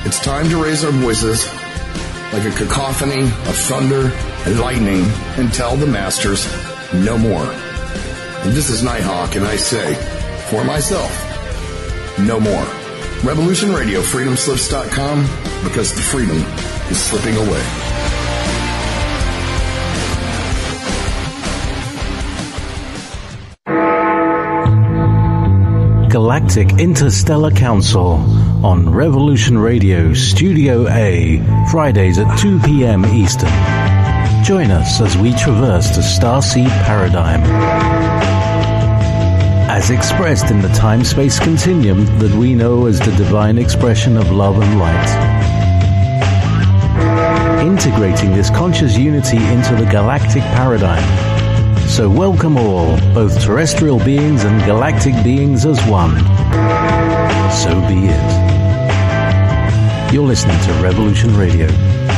It's time to raise our voices like a cacophony of thunder and lightning and tell the masters no more. And this is Nighthawk, and I say, for myself, no more. Revolution Radio, freedomslips.com, because the freedom is slipping away. Galactic Interstellar Council on Revolution Radio Studio A, Fridays at 2 p.m. Eastern. Join us as we traverse the starseed paradigm, as expressed in the time-space continuum that we know as the divine expression of love and light. Integrating this conscious unity into the galactic paradigm. So welcome all, both terrestrial beings and galactic beings as one. So be it. You're listening to Revolution Radio.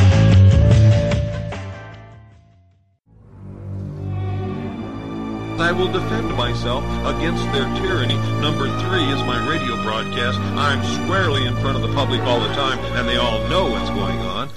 I will defend myself against their tyranny. Number 3 is my radio broadcast. I'm squarely in front of the public all the time, and they all know what's going on.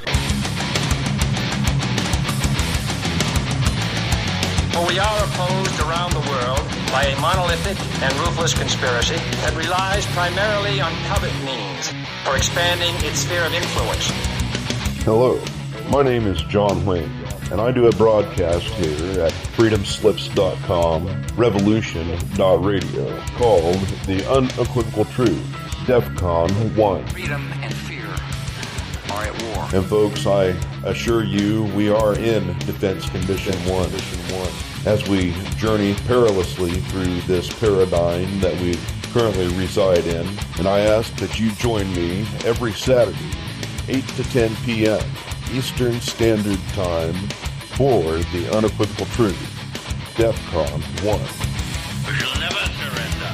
For we are opposed around the world by a monolithic and ruthless conspiracy that relies primarily on covert means for expanding its sphere of influence. Hello, my name is John Wayne, and I do a broadcast here at freedomslips.com, revolution.radio, called The Unequivocal Truth, DEFCON 1. Freedom and fear are at war. And folks, I assure you we are in Defense Condition 1, as we journey perilously through this paradigm that we currently reside in. And I ask that you join me every Saturday, 8 to 10 p.m. Eastern Standard Time for The Unequivocal Truth, DEFCON 1. We shall never surrender.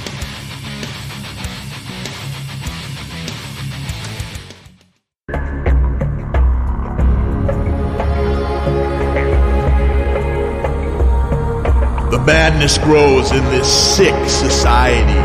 The madness grows in this sick society.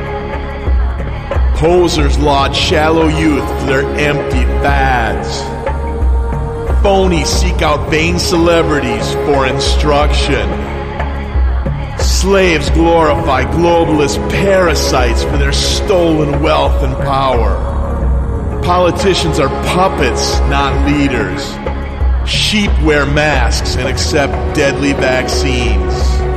Posers laud shallow youth for their empty fads. Phonies seek out vain celebrities for instruction. Slaves glorify globalist parasites for their stolen wealth and power. Politicians are puppets, not leaders. Sheep wear masks and accept deadly vaccines.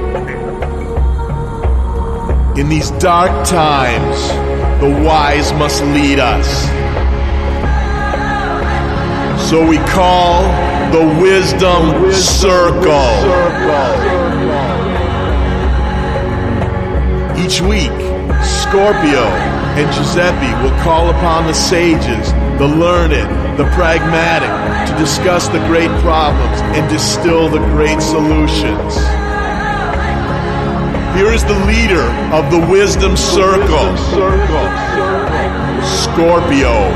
In these dark times, the wise must lead us. So we call the Wisdom Circle. Each week, Scorpio and Giuseppe will call upon the sages, the learned, the pragmatic, to discuss the great problems and distill the great solutions. Here is the leader of the Wisdom Circle, Scorpio.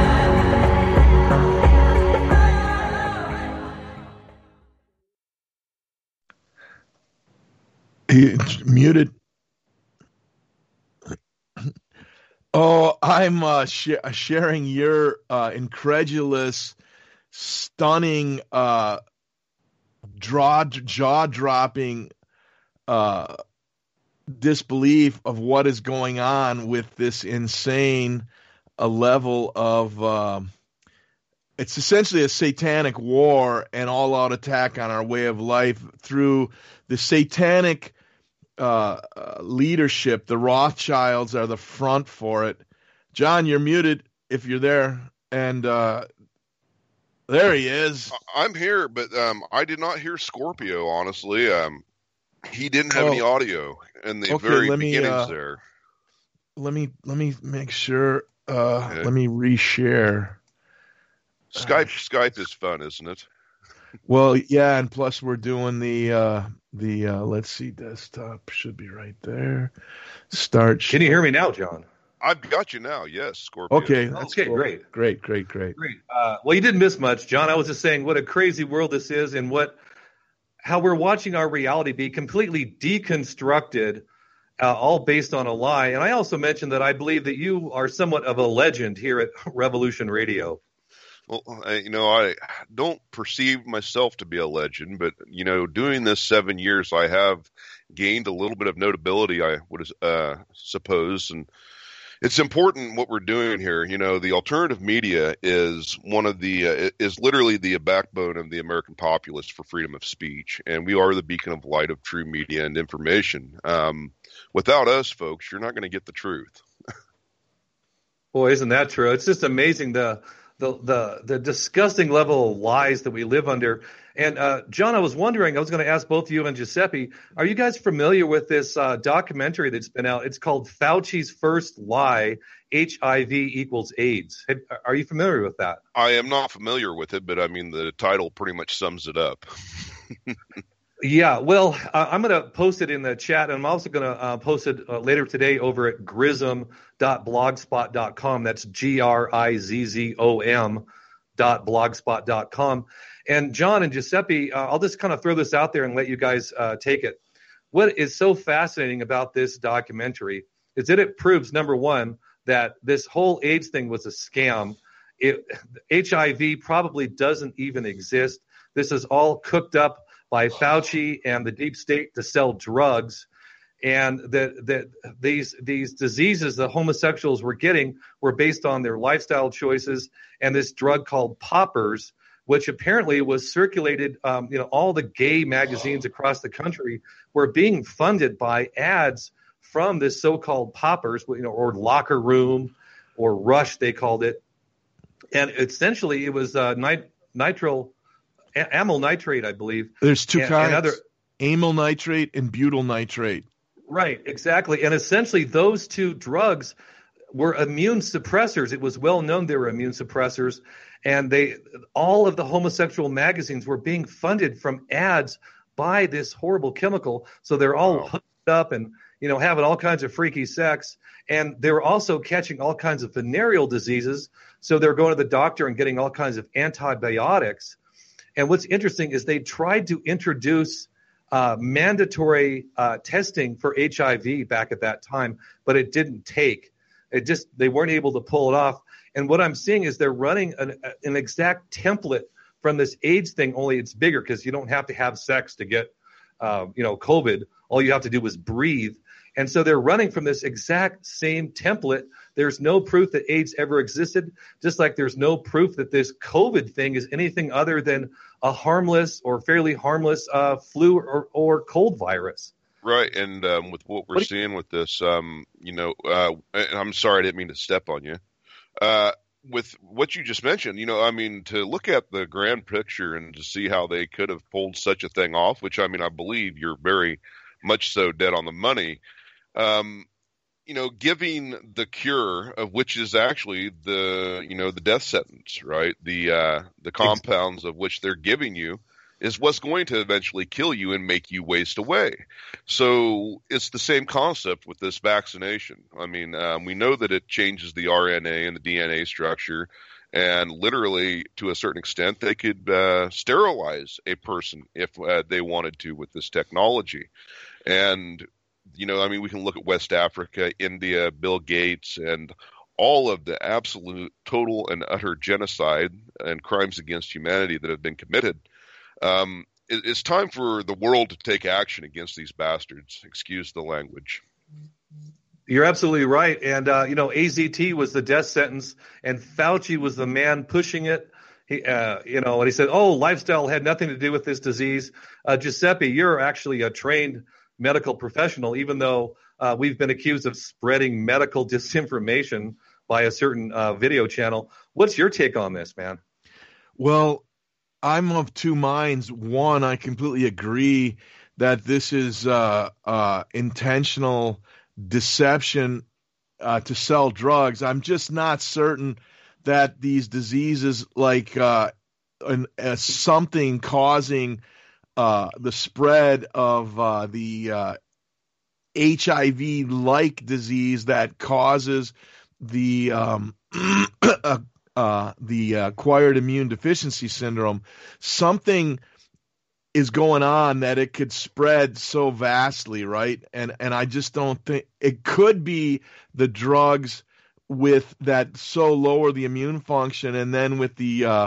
It's muted. Oh, I'm sharing your incredulous, stunning, jaw-dropping disbelief of what is going on with this insane level of it's essentially a satanic war and all-out attack on our way of life through the satanic leadership. The Rothschilds are the front for it. John, you're muted if you're there, and there he is. I'm here, but I did not hear Scorpio, honestly. He didn't have any audio in the very beginnings there. Let me make sure. Let me reshare. Skype is fun, isn't it? Well, yeah, and plus we're doing the let's see, desktop should be right there. Start. Can you hear me now, John? I've got you now. Yes, Scorpio. Okay, okay, cool. Great. Well, you didn't miss much, John. I was just saying what a crazy world this is, and how we're watching our reality be completely deconstructed all based on a lie. And I also mentioned that I believe that you are somewhat of a legend here at Revolution Radio. Well, I don't perceive myself to be a legend, but, doing this 7 years, I have gained a little bit of notability, I would suppose. And it's important what we're doing here. The alternative media is is literally the backbone of the American populace for freedom of speech. And we are the beacon of light of true media and information. Without us, folks, you're not going to get the truth. Boy, isn't that true? It's just amazing the disgusting level of lies that we live under. And John, I was wondering, I was going to ask both you and Giuseppe, are you guys familiar with this documentary that's been out? It's called Fauci's First Lie, HIV equals AIDS. Are you familiar with that? I am not familiar with it, but I mean, the title pretty much sums it up. Yeah, well, I'm going to post it in the chat, and I'm also going to post it later today over at grizzom.blogspot.com. That's GRIZOM.blogspot.com. And John and Giuseppe, I'll just kind of throw this out there and let you guys take it. What is so fascinating about this documentary is that it proves, number one, that this whole AIDS thing was a scam. HIV probably doesn't even exist. This is all cooked up by Fauci and the deep state to sell drugs, and that these diseases that homosexuals were getting were based on their lifestyle choices and this drug called poppers, which apparently was circulated. All the gay magazines across the country were being funded by ads from this so-called poppers, or Locker Room, or Rush they called it, and essentially it was amyl nitrate, I believe. There's two kinds, amyl nitrate and butyl nitrate. Right, exactly. And essentially those two drugs were immune suppressors. It was well known they were immune suppressors. And all of the homosexual magazines were being funded from ads by this horrible chemical. So they're all hooked up and, having all kinds of freaky sex. And they were also catching all kinds of venereal diseases. So they're going to the doctor and getting all kinds of antibiotics. And what's interesting is they tried to introduce mandatory testing for HIV back at that time, but it didn't take. They weren't able to pull it off. And what I'm seeing is they're running an exact template from this AIDS thing, only it's bigger because you don't have to have sex to get, COVID. All you have to do is breathe. And so they're running from this exact same template. There's no proof that AIDS ever existed, just like there's no proof that this COVID thing is anything other than a harmless or fairly harmless flu or cold virus. Right. And with what we're seeing with this, and I'm sorry, I didn't mean to step on you. With what you just mentioned, to look at the grand picture and to see how they could have pulled such a thing off, which, I believe you're very much so dead on the money. Giving the cure, of which is actually the death sentence, right? The compounds of which they're giving you is what's going to eventually kill you and make you waste away. So it's the same concept with this vaccination. We know that it changes the RNA and the DNA structure, and literally, to a certain extent, they could sterilize a person if they wanted to with this technology. And we can look at West Africa, India, Bill Gates, and all of the absolute, total, and utter genocide and crimes against humanity that have been committed. It's time for the world to take action against these bastards. Excuse the language. You're absolutely right. And, AZT was the death sentence, and Fauci was the man pushing it. And he said, lifestyle had nothing to do with this disease. Giuseppe, you're actually a trained medical professional, even though we've been accused of spreading medical disinformation by a certain video channel. What's your take on this, man? Well, I'm of two minds. One, I completely agree that this is intentional deception to sell drugs. I'm just not certain that these diseases like something causing the spread of the HIV-like disease that causes the acquired immune deficiency syndrome. Something is going on that it could spread so vastly, right? And I just don't think it could be the drugs with that so lower the immune function, and then with the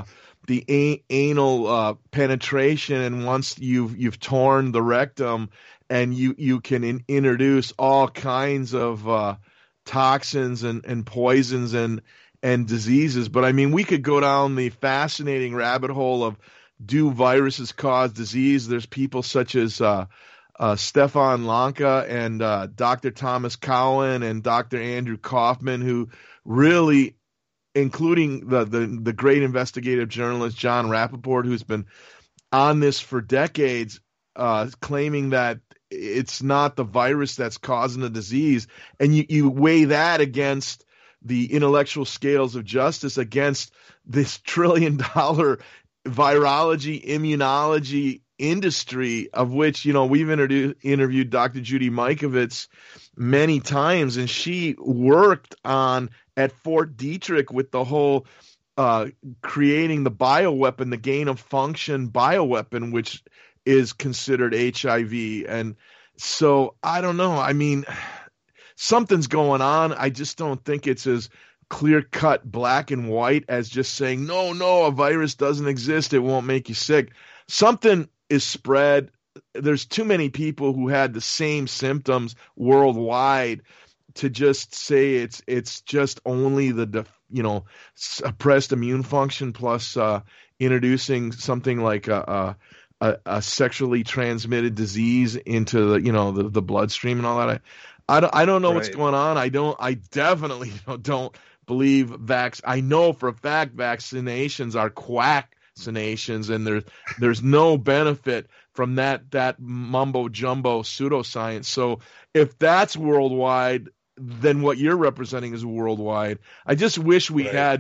anal penetration, and once you've torn the rectum, and you can introduce all kinds of toxins and poisons and diseases. But I mean, we could go down the fascinating rabbit hole of, do viruses cause disease? There's people such as Stefan Lanka and Dr. Thomas Cowan and Dr. Andrew Kaufman, who really, including the great investigative journalist John Rappaport, who's been on this for decades, claiming that it's not the virus that's causing the disease. And you weigh that against the intellectual scales of justice, against this $1 trillion virology, immunology industry, of which, we've interviewed Dr. Judy Mikovits many times, and she worked at Fort Detrick with the whole creating the bioweapon, the gain of function bioweapon, which is considered HIV. And so I don't know. I mean, something's going on. I just don't think it's as clear-cut black and white as just saying, no, a virus doesn't exist, it won't make you sick. Something is spread. There's too many people who had the same symptoms worldwide to just say it's just only the suppressed immune function plus introducing something like a sexually transmitted disease into the bloodstream and all that. I don't know what's going on. I definitely don't believe I know for a fact vaccinations are quack-cinations, and there's no benefit from that mumbo jumbo pseudoscience. So if that's worldwide, then what you're representing is worldwide. I just wish we had,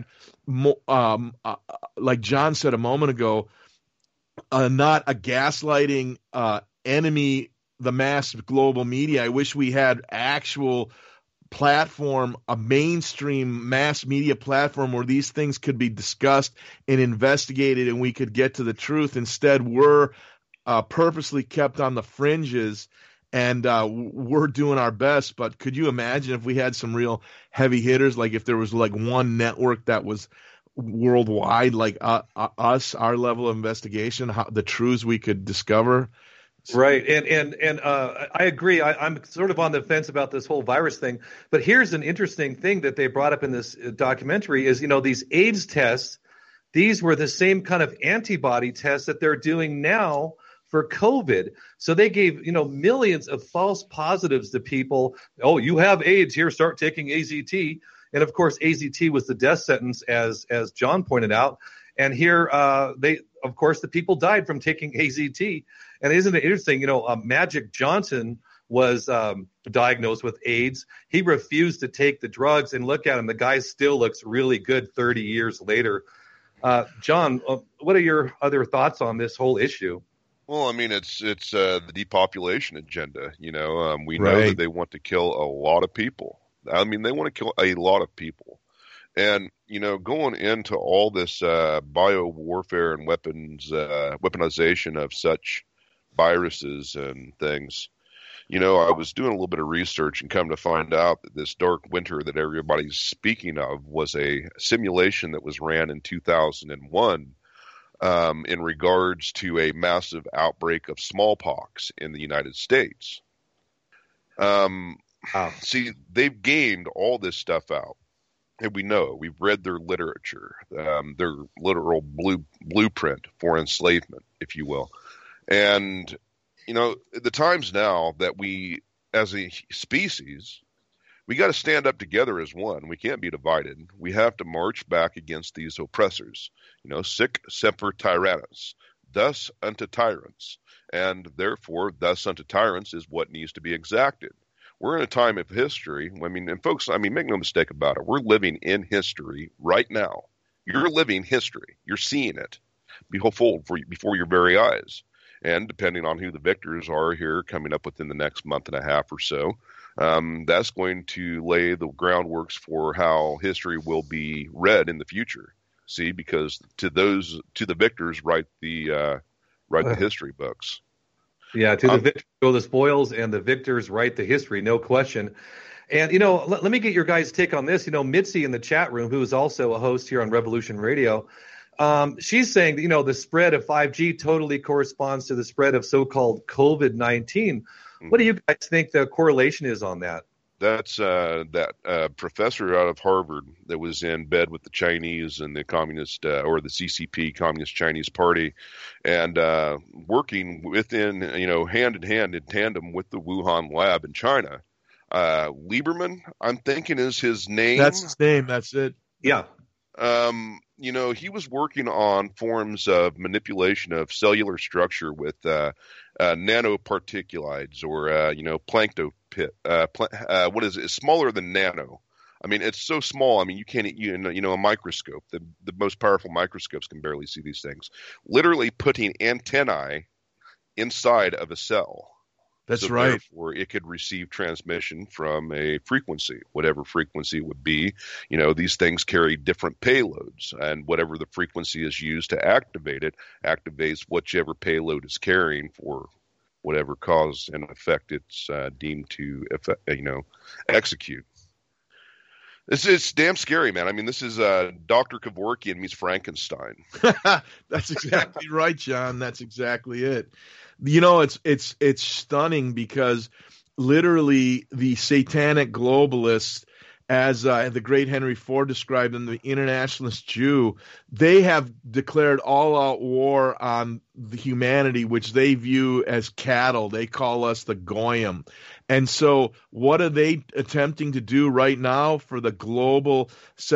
like John said a moment ago, not a gaslighting enemy, the mass global media. I wish we had actual platform, a mainstream mass media platform where these things could be discussed and investigated and we could get to the truth. Instead, we're purposely kept on the fringes, and we're doing our best. But could you imagine if we had some real heavy hitters, like if there was like one network that was worldwide, like us, our level of investigation, the truths we could discover? Right. And I agree. I'm sort of on the fence about this whole virus thing. But here's an interesting thing that they brought up in this documentary is, these AIDS tests, these were the same kind of antibody tests that they're doing now for COVID. So they gave, millions of false positives to people. Oh, you have AIDS, here, start taking AZT. And of course, AZT was the death sentence, as John pointed out. And here, of course, the people died from taking AZT. And isn't it interesting? Magic Johnson was diagnosed with AIDS. He refused to take the drugs, and look at him. The guy still looks really good 30 years later. John, what are your other thoughts on this whole issue? Well, I mean, it's the depopulation agenda. We know that they want to kill a lot of people. I mean, they want to kill a lot of people. And, going into all this bio warfare and weaponization of such viruses and things, I was doing a little bit of research and come to find out that this dark winter that everybody's speaking of was a simulation that was ran in 2001 in regards to a massive outbreak of smallpox in the United States. See, they've gamed all this stuff out. And we know, we've read their literature, their literal blueprint for enslavement, if you will. And, the times now that we, as a species, we got to stand up together as one. We can't be divided. We have to march back against these oppressors. Sic semper tyrannis, thus unto tyrants. And therefore, thus unto tyrants is what needs to be exacted. We're in a time of history. And folks, make no mistake about it. We're living in history right now. You're living history. You're seeing it before your very eyes. And depending on who the victors are here coming up within the next month and a half or so, that's going to lay the groundworks for how history will be read in the future. See, because to the victors write the write the history books. Yeah, to the victors go the spoils, and the victors write the history, no question. And, let me get your guys' take on this. Mitzi in the chat room, who is also a host here on Revolution Radio, she's saying that, the spread of 5G totally corresponds to the spread of so-called COVID-19. What do you guys think the correlation is on that? That's that professor out of Harvard that was in bed with the Chinese and the communist or the CCP, Communist Chinese Party, and working within, hand in hand in tandem with the Wuhan lab in China. Lieberman, I'm thinking, is his name. That's his name. That's it. Yeah. He was working on forms of manipulation of cellular structure with nanoparticulides or, plankton pit. What is it? It's smaller than nano. I mean, it's so small. I mean, you can't, a microscope. The most powerful microscopes can barely see these things. Literally putting antennae inside of a cell. That's right. Therefore, it could receive transmission from a frequency, whatever frequency it would be. These things carry different payloads, and whatever the frequency is used to activate it activates whichever payload is carrying for whatever cause and effect it's deemed to execute. It's damn scary, man. I mean, this is Dr. Kevorkian meets Frankenstein. That's exactly right, John. That's exactly it. It's stunning because literally the satanic globalists, as the great Henry Ford described them, the internationalist Jew, they have declared all-out war on the humanity, which they view as cattle. They call us the Goyim. And so what are they attempting to do right now for the global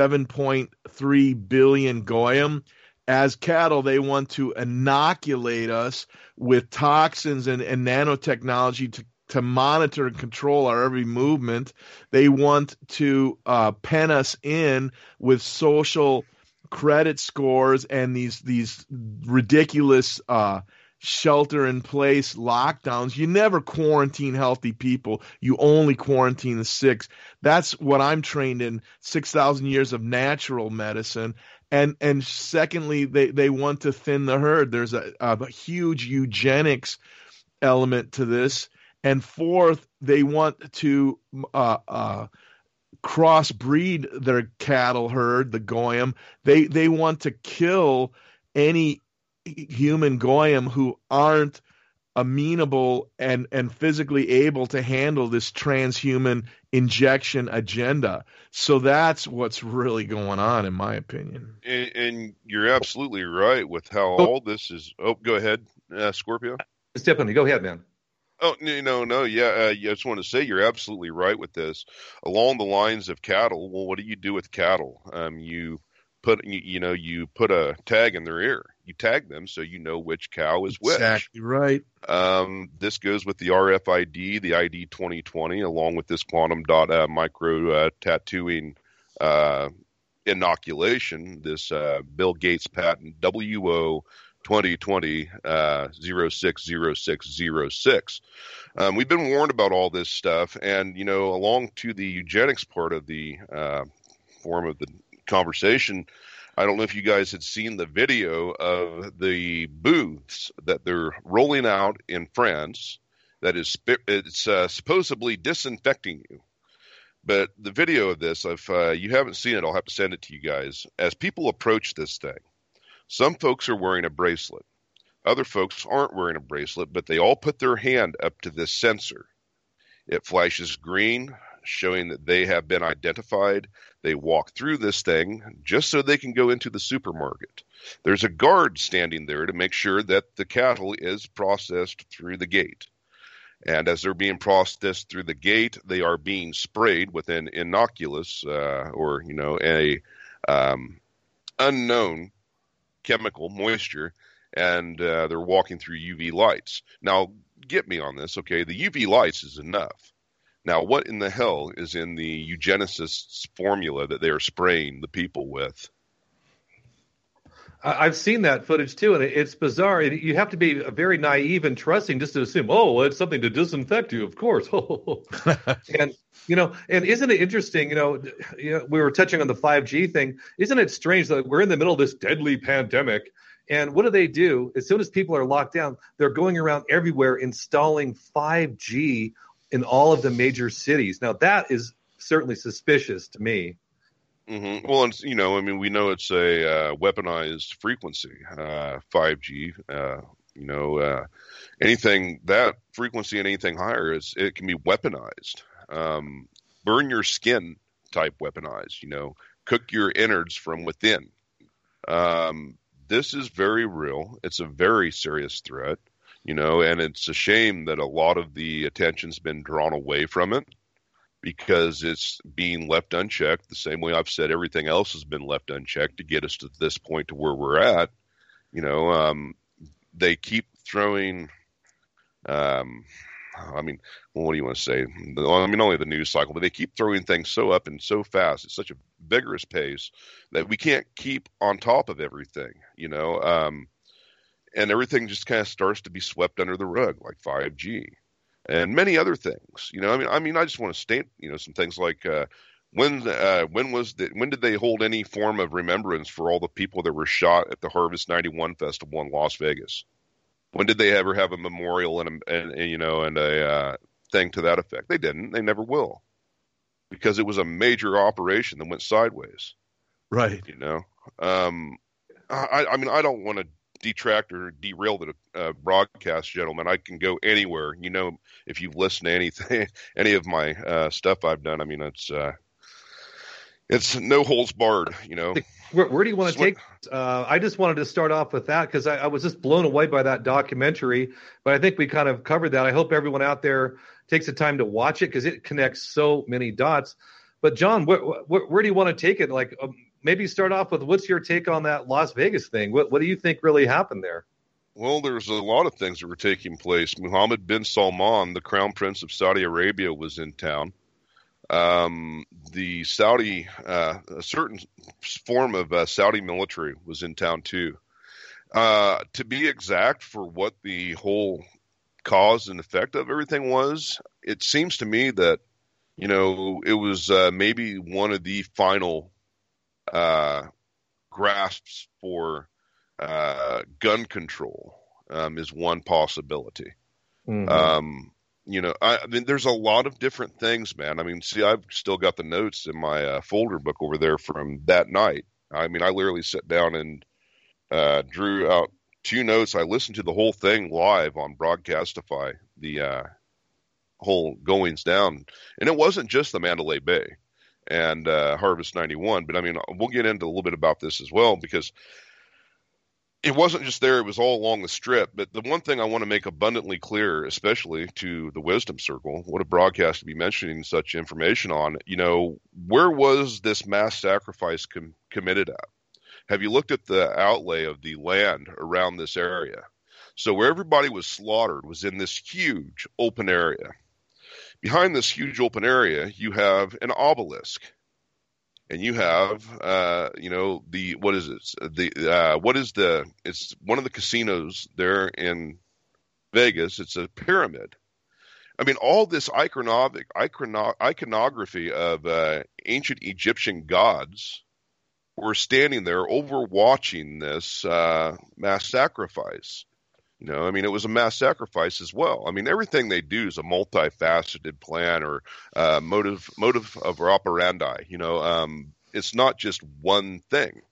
7.3 billion Goyim? As cattle, they want to inoculate us with toxins and nanotechnology to monitor and control our every movement. They want to pen us in with social credit scores and these ridiculous shelter-in-place lockdowns. You never quarantine healthy people. You only quarantine the sick. That's what I'm trained in, 6,000 years of natural medicine. And secondly, they want to thin the herd. There's a huge eugenics element to this. And fourth, they want to crossbreed their cattle herd, the Goyim. They want to kill any human Goyim who aren't amenable and physically able to handle this transhuman injection agenda. So that's what's really going on, in my opinion. And you're absolutely right with how all this is. Oh, go ahead, Scorpio. Stephanie, go ahead, man. Oh, no. Yeah, I just want to say you're absolutely right with this. Along the lines of cattle, well, what do you do with cattle? You put a tag in their ear. You tag them so you know which cow is which. Exactly right. This goes with the RFID, the ID 2020, along with this quantum dot micro tattooing inoculation, this Bill Gates patent WO 2020 060606. We've been warned about all this stuff, and along to the eugenics part of the form of the conversation, I don't know if you guys had seen the video of the booths that they're rolling out in France that is supposedly disinfecting you. But the video of this, if you haven't seen it, I'll have to send it to you guys. As people approach this thing, some folks are wearing a bracelet. Other folks aren't wearing a bracelet, but they all put their hand up to this sensor. It flashes green, showing that they have been identified. They walk through this thing just so they can go into the supermarket. There's a guard standing there to make sure that the cattle is processed through the gate. And as they're being processed through the gate, they are being sprayed with an inoculus or unknown chemical moisture, and they're walking through UV lights. Now, get me on this, okay? The UV lights is enough. Now, what in the hell is in the eugenicists' formula that they are spraying the people with? I've seen that footage too, and it's bizarre. You have to be very naive and trusting just to assume, oh, well, it's something to disinfect you, of course. And and isn't it interesting? We were touching on the 5G thing. Isn't it strange that we're in the middle of this deadly pandemic, and what do? As soon as people are locked down, they're going around everywhere installing 5G in all of the major cities. Now that is certainly suspicious to me. Mm-hmm. Well, it's, we know it's a weaponized frequency, 5G. Anything that frequency and anything higher it can be weaponized. Burn your skin type weaponized. Cook your innards from within. This is very real. It's a very serious threat. And it's a shame that a lot of the attention's been drawn away from it, because it's being left unchecked the same way I've said everything else has been left unchecked to get us to this point to where we're at. They keep throwing, what do you want to say? Only the news cycle, but they keep throwing things so up and so fast. It's such a vigorous pace that we can't keep on top of everything, and everything just kind of starts to be swept under the rug, like 5G. And many other things, I just want to state, some things like when did they hold any form of remembrance for all the people that were shot at the Harvest 91 festival in Las Vegas? When did they ever have a memorial and a thing to that effect? They didn't. They never will, because it was a major operation that went sideways. Right. I don't want to detract or derail the broadcast, gentlemen. I can go anywhere. If you've listened to anything, any of my stuff I've done, it's no holds barred. Where do you want to take? I just wanted to start off with that because I was just blown away by that documentary. But I think we kind of covered that. I hope everyone out there takes the time to watch it because it connects so many dots. But John, where do you want to take it? Like, maybe start off with what's your take on that Las Vegas thing? What do you think really happened there? Well, there's a lot of things that were taking place. Mohammed bin Salman, the Crown Prince of Saudi Arabia, was in town. The Saudi, a certain form of Saudi military was in town too. To be exact, for what the whole cause and effect of everything was, it seems to me that, it was maybe one of the final grasps for gun control is one possibility. Mm-hmm. There's a lot of different things, man. I've still got the notes in my folder book over there from that night. I literally sat down and drew out 2 notes. I listened to the whole thing live on Broadcastify, the whole goings down. And it wasn't just the Mandalay Bay and Harvest 91, but we'll get into a little bit about this as well, because it wasn't just there, it was all along the Strip. But the one thing I want to make abundantly clear, especially to the Wisdom Circle, what a broadcast to be mentioning such information on, where was this mass sacrifice committed at? Have you looked at the outlay of the land around this area? So where everybody was slaughtered was in this huge open area. Behind this huge open area, you have an obelisk. And you have, it's one of the casinos there in Vegas. It's a pyramid. All this iconography of ancient Egyptian gods were standing there overwatching this mass sacrifice. It was a mass sacrifice as well. Everything they do is a multifaceted plan or motive of operandi. It's not just one thing.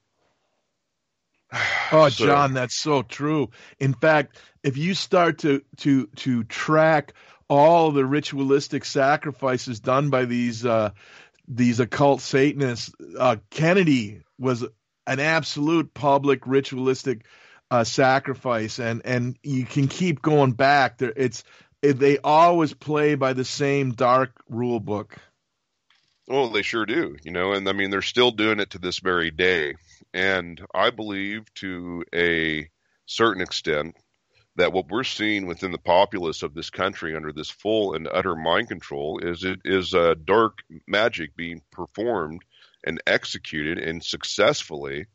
Oh, John, that's so true. In fact, if you start to track all the ritualistic sacrifices done by these occult Satanists, Kennedy was an absolute public ritualistic sacrifice, and you can keep going back there. They always play by the same dark rule book. Well, they sure do, and they're still doing it to this very day. And I believe to a certain extent that what we're seeing within the populace of this country under this full and utter mind control is dark magic being performed and executed and successfully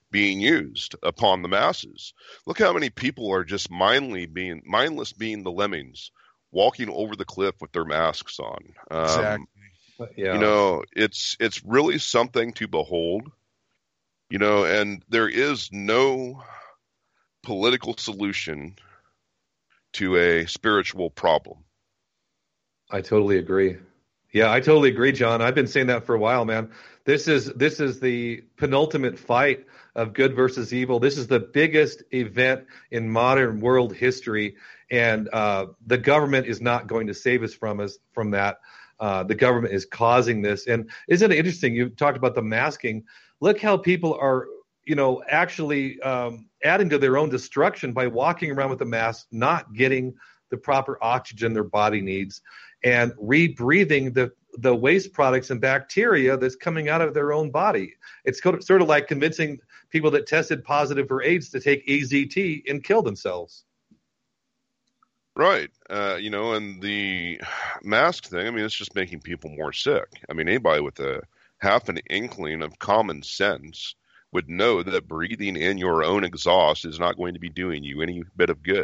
being used upon the masses. Look how many people are just mindless being the lemmings, walking over the cliff with their masks on. Exactly. Yeah. You know, it's really something to behold. You know, and there is no political solution to a spiritual problem. I totally agree. Yeah, I totally agree, John. I've been saying that for a while, man. This is the penultimate fight of good versus evil. This is the biggest event in modern world history, and the government is not going to save us from that. The government is causing this. And isn't it interesting? You talked about the masking. Look how people are, actually adding to their own destruction by walking around with a mask, not getting the proper oxygen their body needs, and rebreathing the waste products and bacteria that's coming out of their own body. It's sort of like convincing people that tested positive for AIDS to take AZT and kill themselves. Right. And the mask thing, I mean, it's just making people more sick. I mean, anybody with a half an inkling of common sense would know that breathing in your own exhaust is not going to be doing you any bit of good.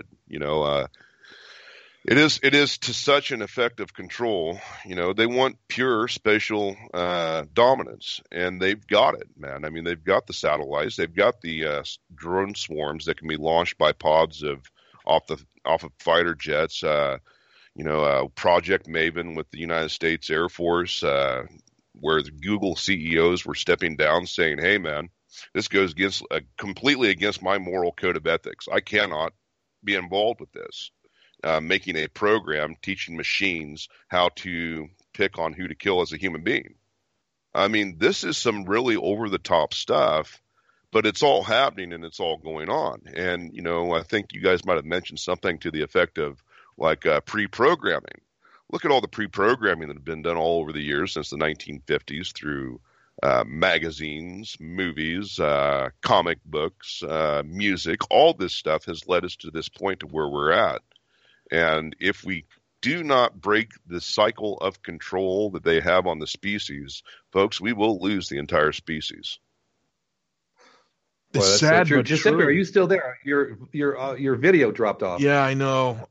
It is to such an effective control. They want pure spatial dominance, and they've got it, man. I mean, they've got the satellites, they've got the drone swarms that can be launched by pods off of fighter jets. Project Maven with the United States Air Force, where the Google CEOs were stepping down, saying, "Hey, man, this goes completely against my moral code of ethics. I cannot be involved with this." Making a program teaching machines how to pick on who to kill as a human being. I mean, this is some really over-the-top stuff, but it's all happening and it's all going on. And, I think you guys might have mentioned something to the effect of pre-programming. Look at all the pre-programming that have been done all over the years since the 1950s through magazines, movies, comic books, music. All this stuff has led us to this point to where we're at. And if we do not break the cycle of control that they have on the species, folks, we will lose the entire species. It's sad, so but Giuseppe, true. are you still there? Your video dropped off. Yeah, I know.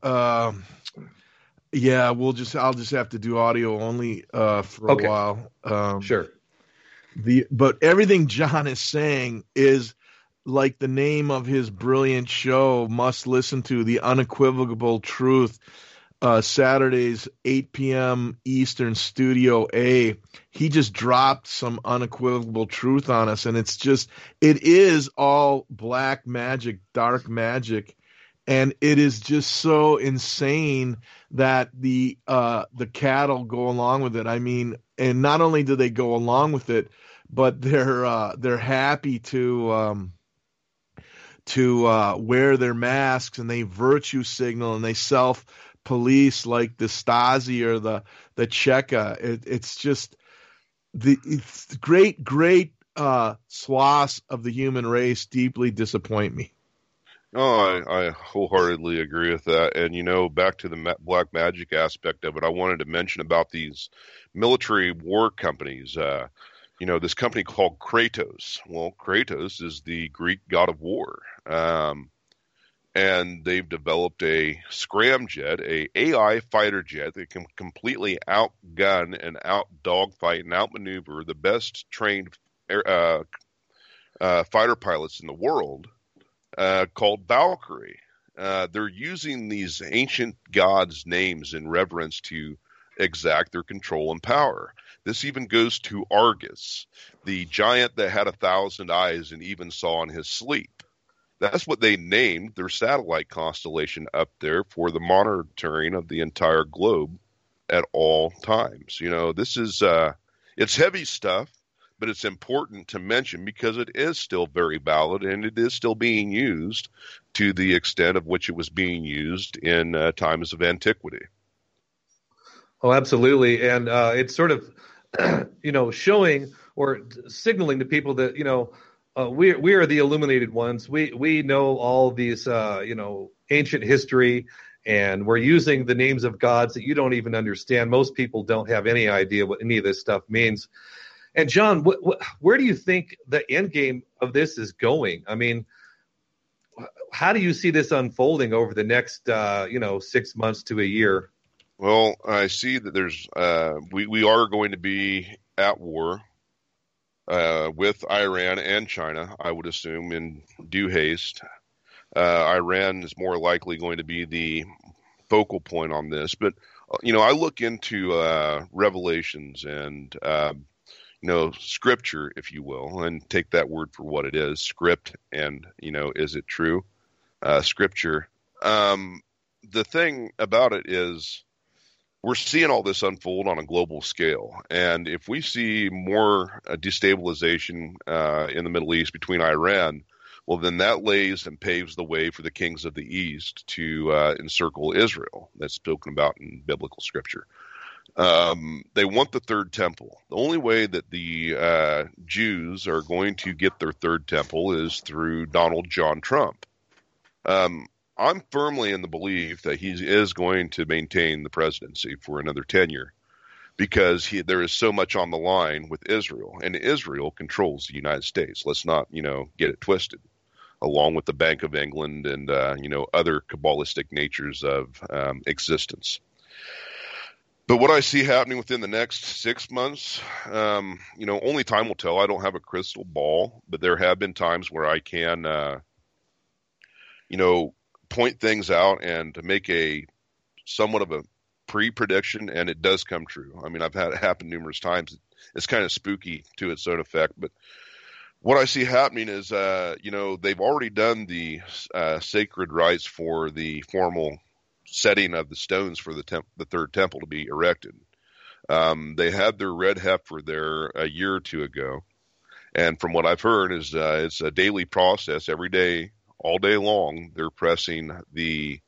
Yeah, I'll just have to do audio only for a while. Sure. But everything John is saying is like the name of his brilliant show, Must Listen to, The Unequivocal Truth, Saturdays, 8 p.m. Eastern, Studio A. He just dropped some unequivocal truth on us, and it is all black magic, dark magic, and it is just so insane that the cattle go along with it. I mean, and not only do they go along with it, but they're happy to wear their masks, and they virtue signal, and they self-police like the Stasi or the Cheka. It's just it's great swaths of the human race deeply disappoint me. Oh, I wholeheartedly agree with that. And, back to the black magic aspect of it, I wanted to mention about these military war companies. This company called Kratos. Well, Kratos is the Greek god of war. And they've developed a scramjet, a AI fighter jet that can completely outgun and out-dogfight and outmaneuver the best trained fighter pilots in the world, called Valkyrie. They're using these ancient gods' names in reverence to exact their control and power. This even goes to Argus, the giant that had 1,000 eyes and even saw in his sleep. That's what they named their satellite constellation up there for the monitoring of the entire globe at all times. This is it's heavy stuff, but it's important to mention because it is still very valid and it is still being used to the extent of which it was being used in times of antiquity. Oh, absolutely. And it's sort of, showing or signaling to people that, we are the illuminated ones. We know all these, ancient history, and we're using the names of gods that you don't even understand. Most people don't have any idea what any of this stuff means. And John, where do you think the end game of this is going? I mean, how do you see this unfolding over the next 6 months to a year? Well, I see that there's we are going to be at war with Iran and China, I would assume, in due haste. Iran is more likely going to be the focal point on this. But, I look into Revelations and, Scripture, if you will, and take that word for what it is, script, and, is it true? Scripture. The thing about it is we're seeing all this unfold on a global scale. And if we see more destabilization in the Middle East between Iran, well, then that lays and paves the way for the kings of the East to encircle Israel. That's spoken about in biblical scripture. They want the third temple. The only way that the Jews are going to get their third temple is through Donald John Trump. I'm firmly in the belief that he is going to maintain the presidency for another tenure because there is so much on the line with Israel, and Israel controls the United States. Let's not, get it twisted, along with the Bank of England and, other Kabbalistic natures of existence. But what I see happening within the next 6 months, only time will tell. I don't have a crystal ball, but there have been times where I can, point things out and to make a somewhat of a pre-prediction, and it does come true. I mean, I've had it happen numerous times. It's kind of spooky to its own effect, but what I see happening is, they've already done the sacred rites for the formal setting of the stones for the third temple to be erected. They had their red heifer there a year or two ago, and from what I've heard is it's a daily process every day. All day long, they're pressing the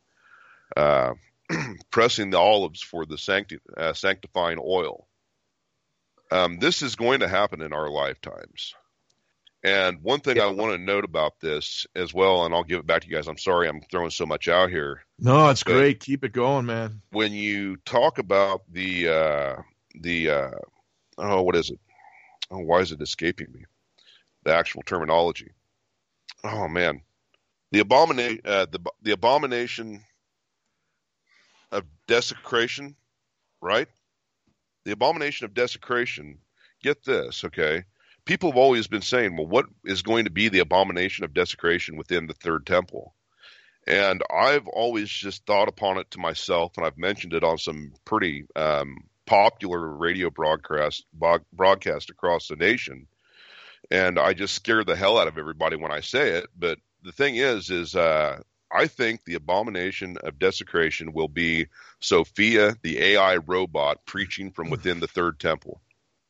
olives for the sanctifying oil. This is going to happen in our lifetimes. And one thing I want to note about this as well, and I'll give it back to you guys. I'm sorry I'm throwing so much out here. No, it's great. Keep it going, man. When you talk about what is it? Oh, why is it escaping me? The actual terminology. Oh man. The abomination of desecration, right? The abomination of desecration. Get this, okay? People have always been saying, well, what is going to be the abomination of desecration within the third temple? And I've always just thought upon it to myself, and I've mentioned it on some pretty popular radio broadcast across the nation. And I just scare the hell out of everybody when I say it, but the thing is I think the abomination of desecration will be Sophia, the AI robot, preaching from within the third temple.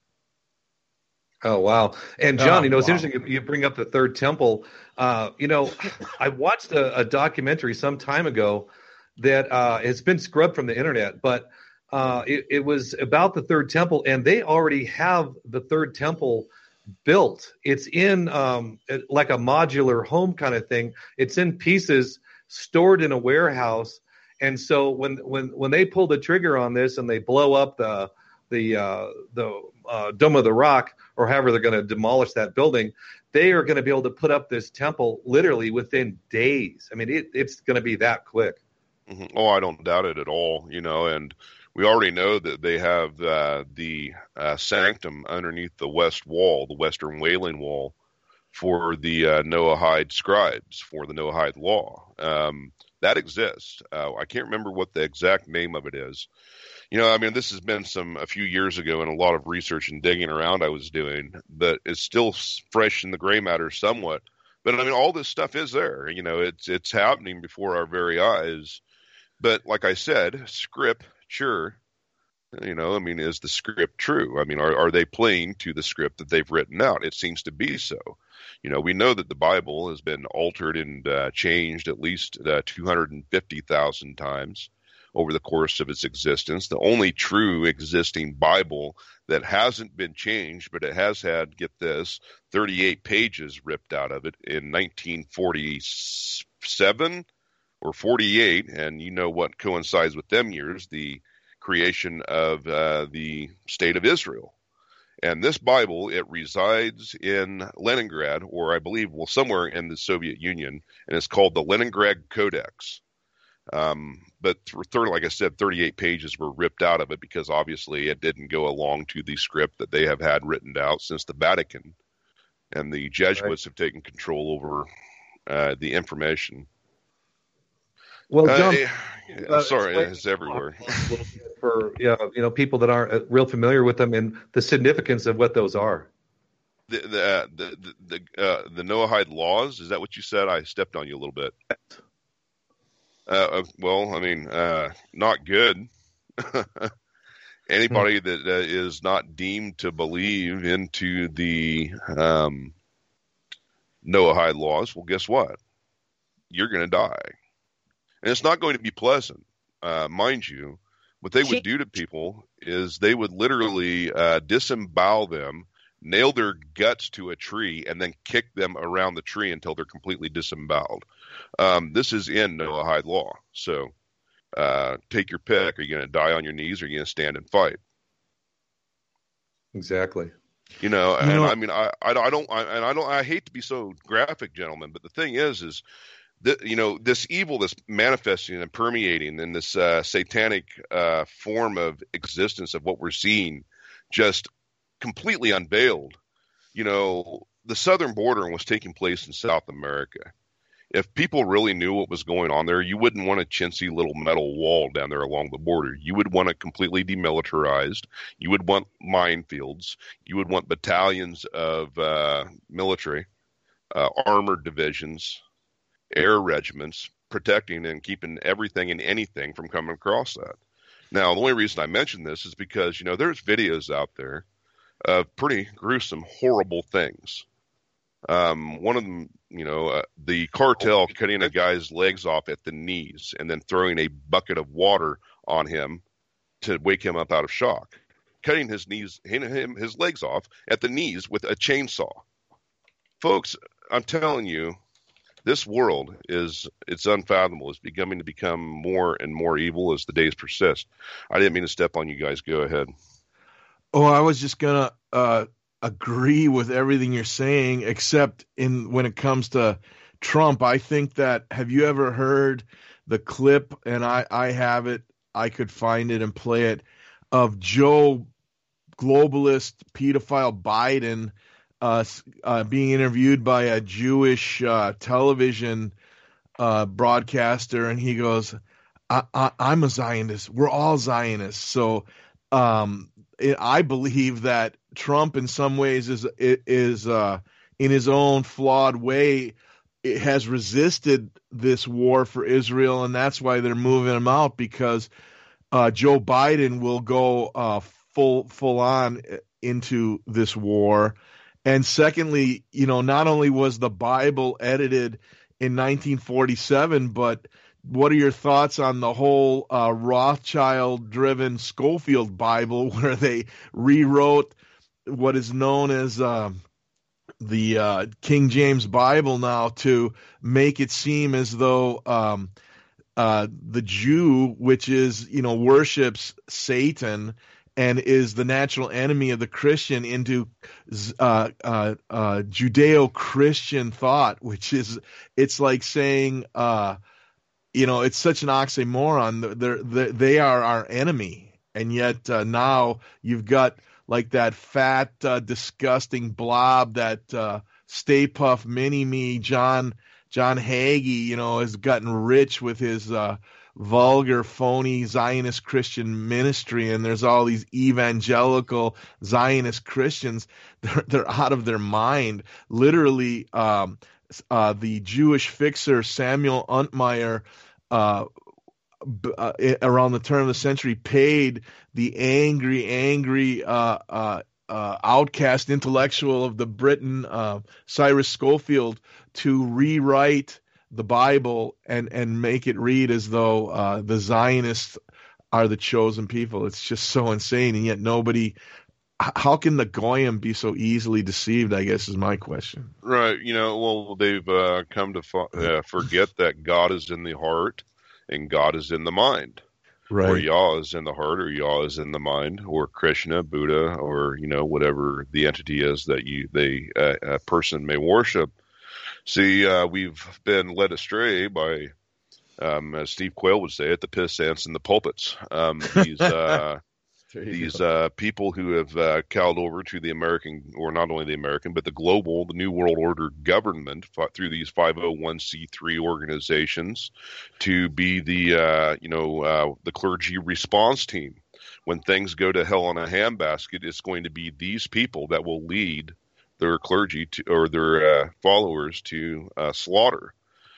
Oh, wow. And John, it's interesting you bring up the third temple. I watched a documentary some time ago that has been scrubbed from the internet, but it was about the third temple, and they already have the third temple built. It's in like a modular home kind of thing. It's in pieces stored in a warehouse. And so when they pull the trigger on this and they blow up the Dome of the Rock, or however they're going to demolish that building, they are going to be able to put up this temple literally within days. I mean, it's going to be that quick. Mm-hmm. Oh, I don't doubt it at all. And we already know that they have the sanctum underneath the west wall, the Western Wailing Wall, for the Noahide scribes, for the Noahide law. That exists. I can't remember what the exact name of it is. This has been a few years ago, and a lot of research and digging around I was doing, but it's still fresh in the gray matter somewhat. But all this stuff is there. It's happening before our very eyes. But like I said, scripture, is the script true? Are they playing to the script that they've written out? It seems to be so. We know that the Bible has been altered and changed at least 250,000 times over the course of its existence. The only true existing Bible that hasn't been changed, but it has had, get this, 38 pages ripped out of it in 1947 or 48, and what coincides with them years, the creation of the state of Israel. And this Bible, it resides in Leningrad, or I believe, well, somewhere in the Soviet Union, and it's called the Leningrad Codex. But like I said, 38 pages were ripped out of it because obviously it didn't go along to the script that they have had written out since the Vatican and the Jesuits have taken control over the information. Well, John, sorry, it's everywhere. For people that aren't real familiar with them and the significance of what those are. The Noahide laws, is that what you said? I stepped on you a little bit. Well, I mean, not good. Anybody that is not deemed to believe into the Noahide laws, well, guess what? You're going to die. And it's not going to be pleasant, mind you. What they would do to people is they would literally disembowel them, nail their guts to a tree, and then kick them around the tree until they're completely disemboweled. This is in Noahide law. So take your pick. Are you going to die on your knees or are you going to stand and fight? Exactly. I hate to be so graphic, gentlemen, but the thing is this evil that's manifesting and permeating in this satanic form of existence of what we're seeing just completely unveiled. The southern border was taking place in South America. If people really knew what was going on there, you wouldn't want a chintzy little metal wall down there along the border. You would want it completely demilitarized. You would want minefields. You would want battalions of military, armored divisions, air regiments, protecting and keeping everything and anything from coming across that. Now, the only reason I mention this is because, there's videos out there of pretty gruesome, horrible things. One of them, the cartel cutting a guy's legs off at the knees and then throwing a bucket of water on him to wake him up out of shock. Cutting his legs off at the knees with a chainsaw. Folks, I'm telling you, this world it's unfathomable. It's beginning to become more and more evil as the days persist. I didn't mean to step on you guys. Go ahead. Oh, I was just going to agree with everything you're saying, except when it comes to Trump. I think that, have you ever heard the clip, and I have it, I could find it and play it, of Joe globalist pedophile Biden being interviewed by a Jewish television broadcaster, and he goes, I'm a Zionist. We're all Zionists. So I believe that Trump in some ways is in his own flawed way has resisted this war for Israel, and that's why they're moving him out, because Joe Biden will go full on into this war. And secondly, not only was the Bible edited in 1947, but what are your thoughts on the whole Rothschild-driven Schofield Bible, where they rewrote what is known as the King James Bible now to make it seem as though the Jew, which is, worships Satan and is the natural enemy of the Christian, into Judeo-Christian thought, which is, it's like saying, it's such an oxymoron. They are our enemy. And yet now you've got like that fat, disgusting blob, that Stay Puft Mini-Me, John Hagee, has gotten rich with his vulgar, phony Zionist Christian ministry, and there's all these evangelical Zionist Christians. They're out of their mind. Literally, the Jewish fixer Samuel Untermeyer, around the turn of the century, paid the angry outcast intellectual of the Britain, Cyrus Schofield, to rewrite the Bible and make it read as though the Zionists are the chosen people. It's just so insane, and yet nobody. How can the Goyim be so easily deceived, I guess, is my question. Right. Well, they've come to forget that God is in the heart and God is in the mind. Right. Or Yah is in the heart, or Yah is in the mind, or Krishna, Buddha, or whatever the entity is that a person may worship. See, we've been led astray by, as Steve Quayle would say it, the piss ants and the pulpits. These people who have cowed over to the American, or not only the American, but the global, the New World Order government through these 501c3 organizations to be the clergy response team. When things go to hell in a handbasket, it's going to be these people that will lead their clergy or their followers to slaughter.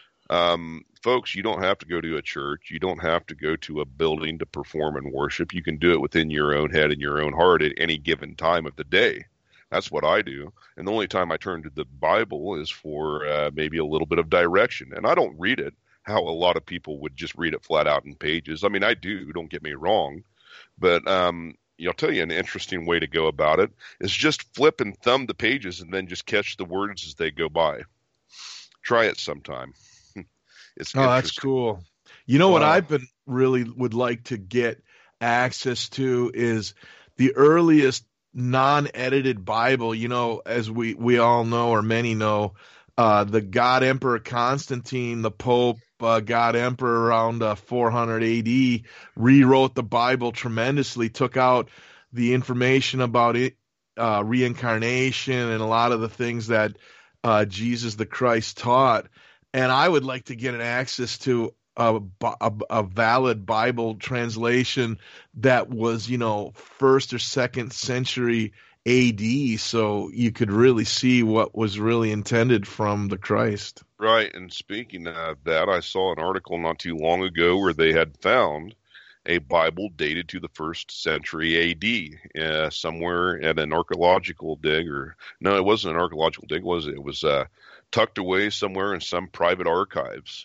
Folks, you don't have to go to a church. You don't have to go to a building to perform and worship. You can do it within your own head and your own heart at any given time of the day. That's what I do. And the only time I turn to the Bible is for maybe a little bit of direction. And I don't read it how a lot of people would just read it flat out in pages. I mean, I do, don't get me wrong. But I'll tell you an interesting way to go about it is just flip and thumb the pages and then just catch the words as they go by. Try it sometime. That's cool. You know what I've been really would like to get access to is the earliest non-edited Bible. As we all know, or many know, the God Emperor Constantine, the Pope, God Emperor around 400 AD, rewrote the Bible tremendously, took out the information about it, reincarnation and a lot of the things that Jesus the Christ taught. And I would like to get an access to a valid Bible translation that was, 1st or 2nd century AD, so you could really see what was really intended from the Christ. Right. And speaking of that, I saw an article not too long ago where they had found a Bible dated to the 1st century AD, somewhere at an archaeological dig, or no, it wasn't an archaeological dig, was it? It was tucked away somewhere in some private archives,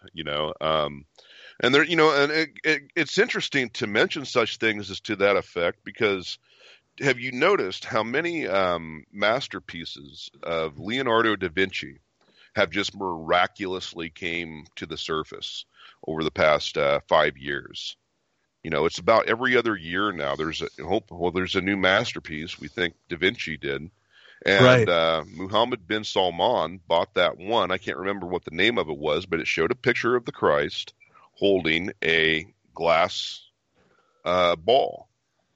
and there, and it's interesting to mention such things as to that effect, because have you noticed how many masterpieces of Leonardo da Vinci have just miraculously came to the surface over the past 5 years? It's about every other year now. There's a new masterpiece we think Da Vinci did. And right. Muhammad bin Salman bought that one. I can't remember what the name of it was, but it showed a picture of the Christ holding a glass ball.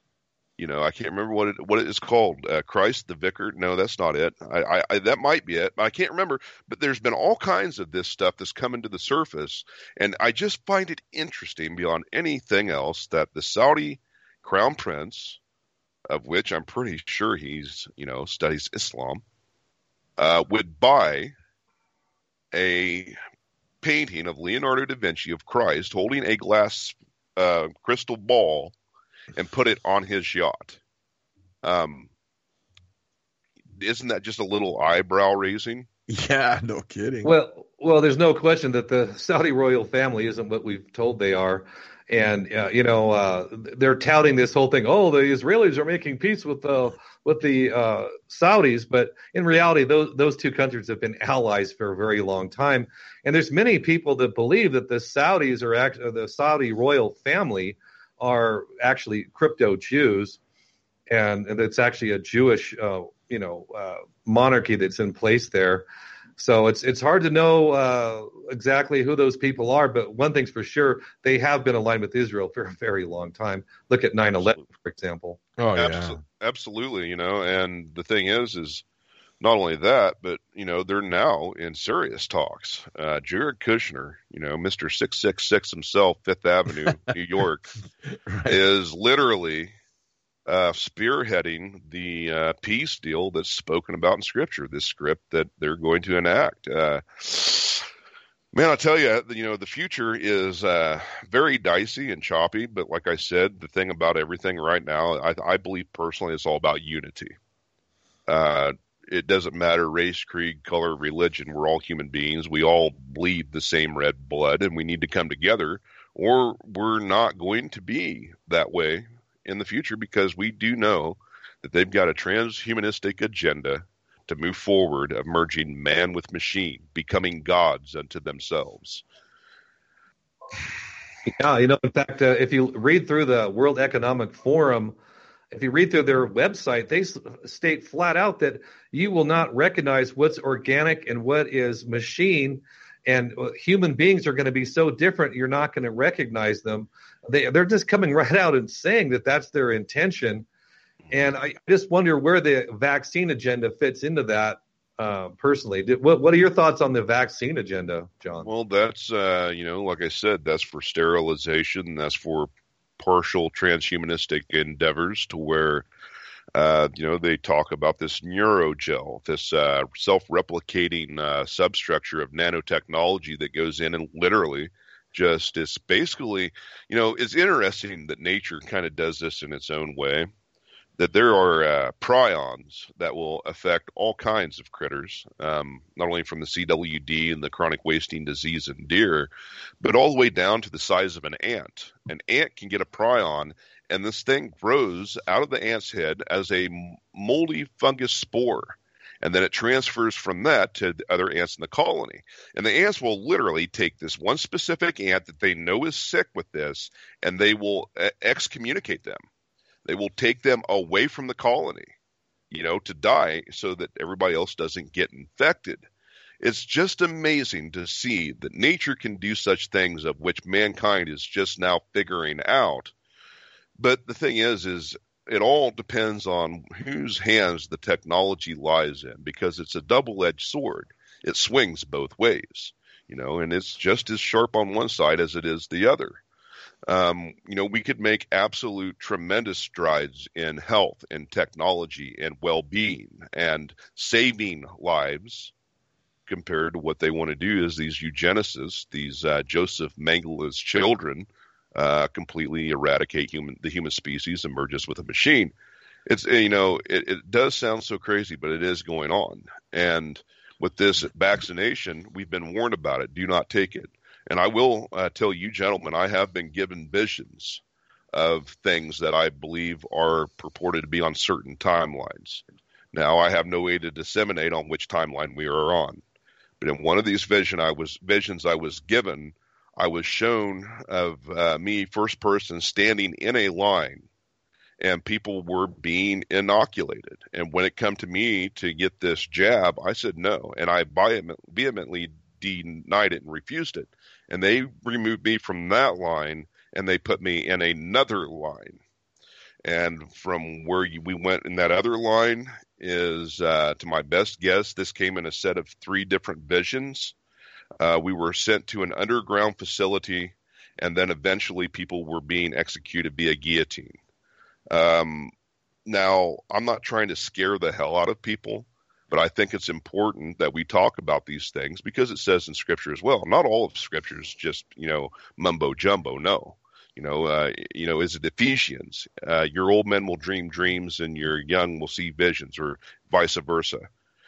I can't remember what it is called. Christ the Vicar. No, that's not it. I that might be it. I can't remember. But there's been all kinds of this stuff that's coming to the surface, and I just find it interesting beyond anything else that the Saudi crown prince, of which I'm pretty sure he's, studies Islam, would buy a painting of Leonardo da Vinci of Christ holding a glass crystal ball and put it on his yacht. Isn't that just a little eyebrow raising? Yeah, no kidding. Well, there's no question that the Saudi royal family isn't what we've told they are. And, they're touting this whole thing. Oh, the Israelis are making peace with the Saudis. But in reality, those two countries have been allies for a very long time. And there's many people that believe that the Saudis the Saudi royal family are actually crypto Jews. And it's actually a Jewish, monarchy that's in place there. So it's hard to know exactly who those people are, but one thing's for sure, they have been aligned with Israel for a very long time. Look at 9/11, for example. Oh, yeah. Absolutely, and the thing is not only that, but, they're now in serious talks. Jared Kushner, Mr. 666 himself, Fifth Avenue, New York, right, is literally spearheading the peace deal that's spoken about in Scripture, this script that they're going to enact. Man, I tell you, the future is very dicey and choppy, but like I said, the thing about everything right now, I believe personally it's all about unity. It doesn't matter race, creed, color, religion. We're all human beings. We all bleed the same red blood, and we need to come together, or we're not going to be that way in the future, because we do know that they've got a transhumanistic agenda to move forward of merging man with machine, becoming gods unto themselves. Yeah, in fact, if you read through the World Economic Forum, if you read through their website, they state flat out that you will not recognize what's organic and what is machine, and human beings are going to be so different, you're not going to recognize them. They're just coming right out and saying that that's their intention. And I just wonder where the vaccine agenda fits into that. Personally, what are your thoughts on the vaccine agenda, John? Well, that's like I said, that's for sterilization. That's for partial transhumanistic endeavors to where they talk about this neurogel, this self-replicating substructure of nanotechnology that goes in and literally just is basically, it's interesting that nature kind of does this in its own way. That there are prions that will affect all kinds of critters, not only from the CWD and the chronic wasting disease in deer, but all the way down to the size of an ant. An ant can get a prion, and this thing grows out of the ant's head as a moldy fungus spore. And then it transfers from that to the other ants in the colony. And the ants will literally take this one specific ant that they know is sick with this, and they will excommunicate them. They will take them away from the colony, to die so that everybody else doesn't get infected. It's just amazing to see that nature can do such things of which mankind is just now figuring out. But the thing is it all depends on whose hands the technology lies in, because it's a double-edged sword. It swings both ways, and it's just as sharp on one side as it is the other. We could make absolute tremendous strides in health and technology and well-being and saving lives compared to what they want to do is these eugenicists, these Joseph Mengele's children, completely eradicate the human species and merge us with a machine. It's, it does sound so crazy, but it is going on. And with this vaccination, we've been warned about it. Do not take it. And I will tell you, gentlemen, I have been given visions of things that I believe are purported to be on certain timelines. Now, I have no way to disseminate on which timeline we are on. But in one of these visions I was given, I was shown of me, first person, standing in a line, and people were being inoculated. And when it came to me to get this jab, I said no. And I vehemently denied it and refused it. And they removed me from that line, and they put me in another line. And from where we went in that other line is, to my best guess, this came in a set of 3 different visions. We were sent to an underground facility, and then eventually people were being executed via guillotine. Now, I'm not trying to scare the hell out of people, but I think it's important that we talk about these things because it says in Scripture as well. Not all of Scripture is just, mumbo jumbo. No, is it Ephesians? Your old men will dream dreams and your young will see visions, or vice versa.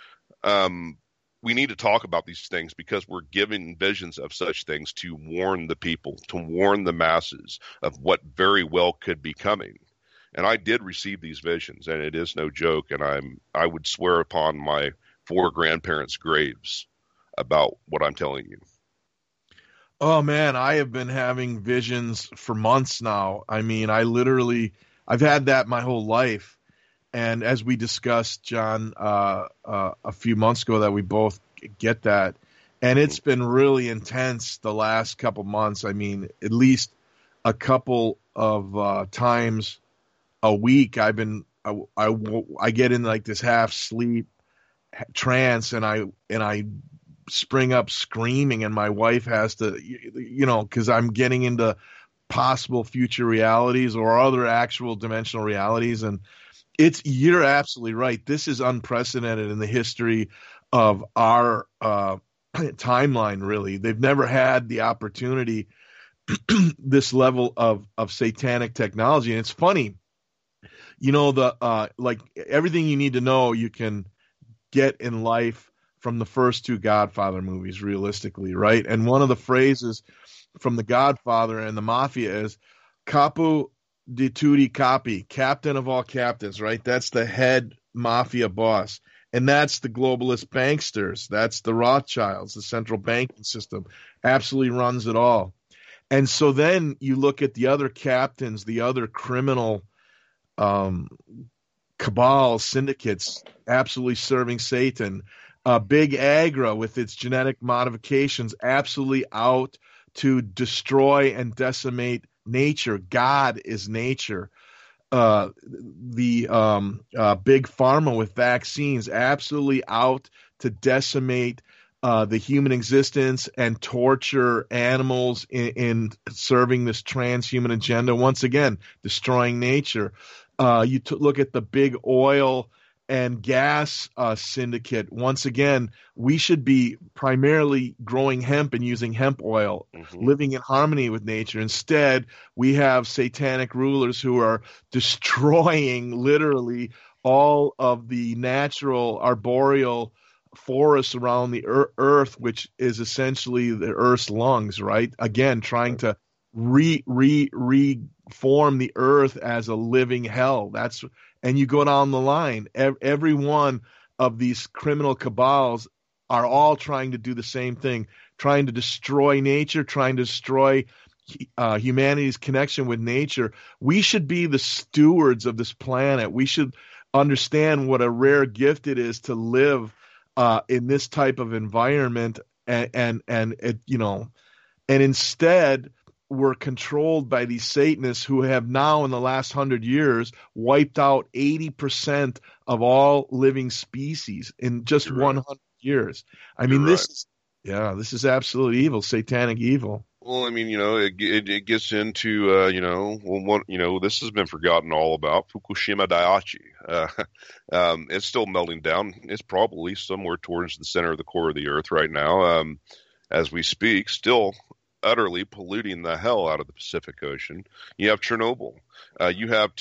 We need to talk about these things because we're given visions of such things to warn the people, to warn the masses of what very well could be coming. And I did receive these visions, and it is no joke. And I would swear upon my 4 grandparents' graves about what I'm telling you. Oh man, I have been having visions for months now. I mean, I've had that my whole life. And as we discussed, John, a few months ago, that we both get that. And it's been really intense the last couple months. I mean, at least a couple of times a week, I get in like this half sleep trance, and I spring up screaming, and my wife has to, because I'm getting into possible future realities or other actual dimensional realities. And you're absolutely right. This is unprecedented in the history of our timeline, really. They've never had the opportunity, this level of satanic technology. And it's funny, like everything you need to know you can get in life from the first 2 Godfather movies, realistically, right? And one of the phrases from the Godfather and the Mafia is capo di tutti capi, captain of all captains, right? That's the head mafia boss. And that's the globalist banksters. That's the Rothschilds, the central banking system absolutely runs it all. And so then you look at the other captains, the other criminal cabal syndicates absolutely serving Satan. Big Agra with its genetic modifications absolutely out to destroy and decimate nature. God is nature. The big pharma with vaccines absolutely out to decimate the human existence and torture animals in serving this transhuman agenda. Once again, destroying nature. You look at the big oil and gas syndicate. Once again, we should be primarily growing hemp and using hemp oil, living in harmony with nature. Instead, we have satanic rulers who are destroying literally all of the natural arboreal forests around the earth, which is essentially the earth's lungs, right? Again, trying to reform the earth as a living hell. And you go down the line. Every one of these criminal cabals are all trying to do the same thing, trying to destroy nature, trying to destroy humanity's connection with nature. We should be the stewards of this planet. We should understand what a rare gift it is to live in this type of environment, and instead we're controlled by these Satanists who have now in the last 100 years wiped out 80% of all living species in just 100 years. I mean, this is absolute evil, satanic evil. Well, I mean, it gets into, this has been forgotten all about, Fukushima Daiichi. It's still melting down. It's probably somewhere towards the center of the core of the earth right now, as we speak, still utterly polluting the hell out of the Pacific Ocean. You have Chernobyl. You have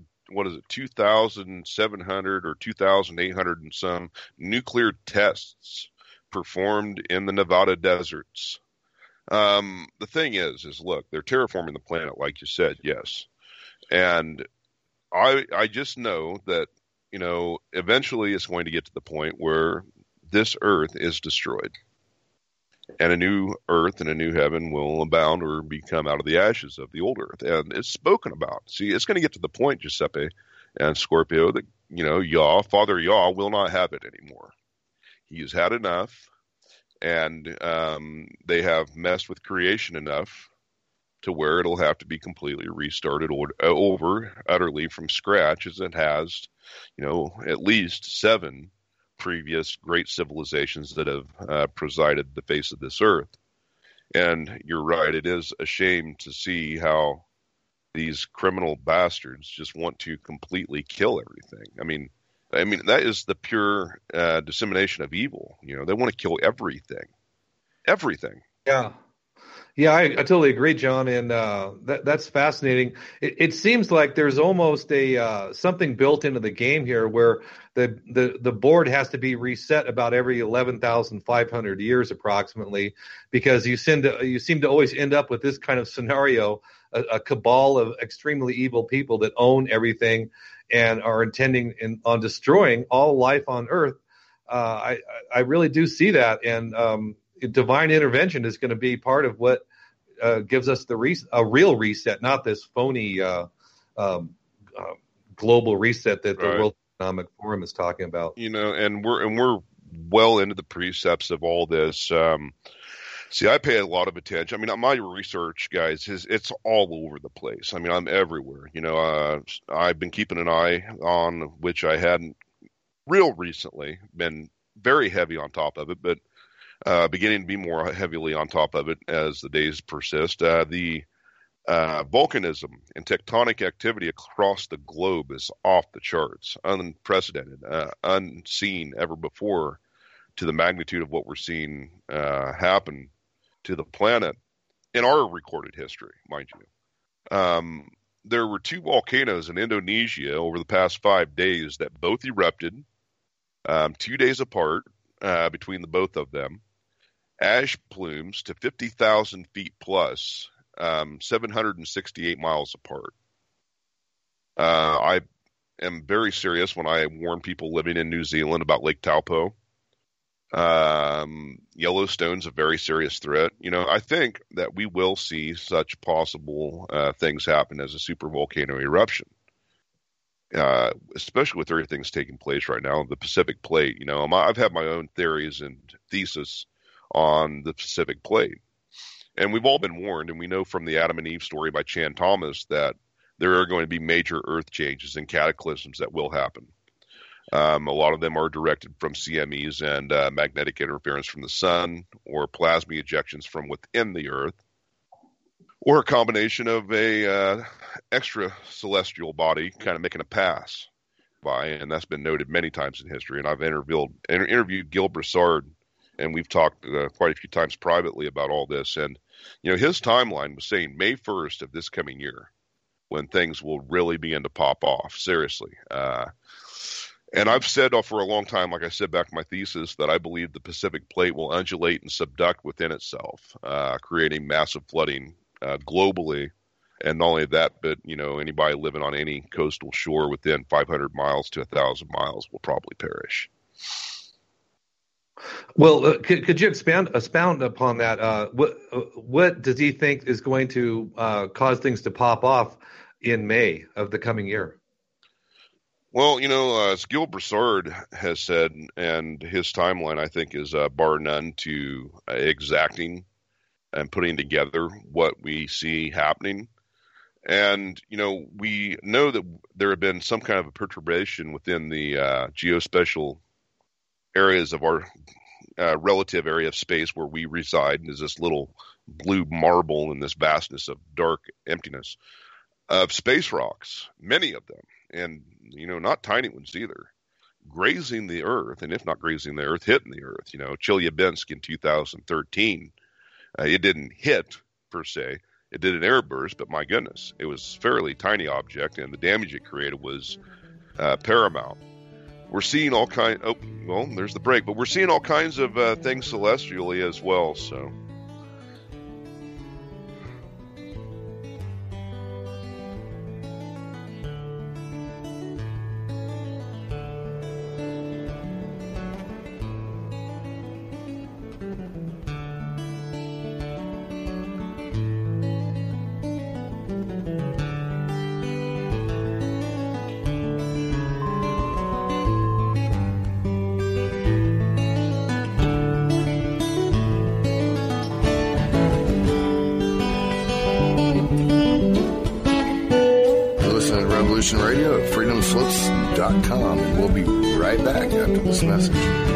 2,700 or 2,800 and some nuclear tests performed in the Nevada deserts. The thing is look, they're terraforming the planet, like you said, yes. And I just know that, eventually it's going to get to the point where this earth is destroyed. And a new earth and a new heaven will abound or become out of the ashes of the old earth. And it's spoken about. See, it's going to get to the point, Giuseppe and Scorpio, that, Father Yah will not have it anymore. He has had enough. And they have messed with creation enough to where it'll have to be completely restarted over utterly from scratch, as it has, at least 7 previous great civilizations that have presided the face of this earth. And you're right, it is a shame to see how these criminal bastards just want to completely kill everything. I mean, that is the pure dissemination of evil. They want to kill everything. Everything. Yeah. Yeah, I totally agree, John, and that's fascinating. It seems like there's almost a something built into the game here where the board has to be reset about every 11,500 years approximately, because you seem to always end up with this kind of scenario, a cabal of extremely evil people that own everything and are intending on destroying all life on Earth. I really do see that, and divine intervention is going to be part of what gives us a real reset, not this phony global reset that the World Economic Forum is talking about. And we're well into the precepts of all this. See, I pay a lot of attention. I mean, my research, guys, it's all over the place. I mean, I'm everywhere. I've been keeping an eye on, which I hadn't real recently been very heavy on top of it, but beginning to be more heavily on top of it as the days persist. The volcanism and tectonic activity across the globe is off the charts, unprecedented, unseen ever before, to the magnitude of what we're seeing happen to the planet in our recorded history, mind you. There were 2 volcanoes in Indonesia over the past 5 days that both erupted, 2 days apart between the both of them. Ash plumes to 50,000 feet plus, 768 miles apart. I am very serious when I warn people living in New Zealand about Lake Taupo. Yellowstone's a very serious threat. I think that we will see such possible things happen as a supervolcano eruption, especially with everything that's taking place right now in the Pacific Plate. I've had my own theories and thesis on the Pacific Plate. And we've all been warned, and we know from the Adam and Eve story by Chan Thomas that there are going to be major earth changes and cataclysms that will happen. A lot of them are directed from CMEs and magnetic interference from the sun, or plasma ejections from within the earth, or a combination of a extra celestial body kind of making a pass by, and that's been noted many times in history. And I've interviewed Gil Broussard, and we've talked quite a few times privately about all this. And, his timeline was saying May 1st of this coming year when things will really begin to pop off, seriously. And I've said for a long time, like I said back in my thesis, that I believe the Pacific Plate will undulate and subduct within itself, creating massive flooding globally. And not only that, but, anybody living on any coastal shore within 500 miles to 1,000 miles will probably perish. Well, could you expound upon that? What does he think is going to cause things to pop off in May of the coming year? Well, as Gil Broussard has said, and his timeline, I think, is bar none to exacting and putting together what we see happening. And, we know that there have been some kind of a perturbation within the geospatial areas of our relative area of space where we reside. Is this little blue marble in this vastness of dark emptiness of space rocks, many of them, and not tiny ones either, grazing the Earth, and if not grazing the Earth, hitting the Earth. Chelyabinsk in 2013, it didn't hit per se, it did an airburst, but my goodness, it was a fairly tiny object, and the damage it created was paramount. We're seeing all kinds. Oh, well, there's the break. But we're seeing all kinds of things celestially as well. So. Radio at freedomslips.com, and we'll be right back after this message.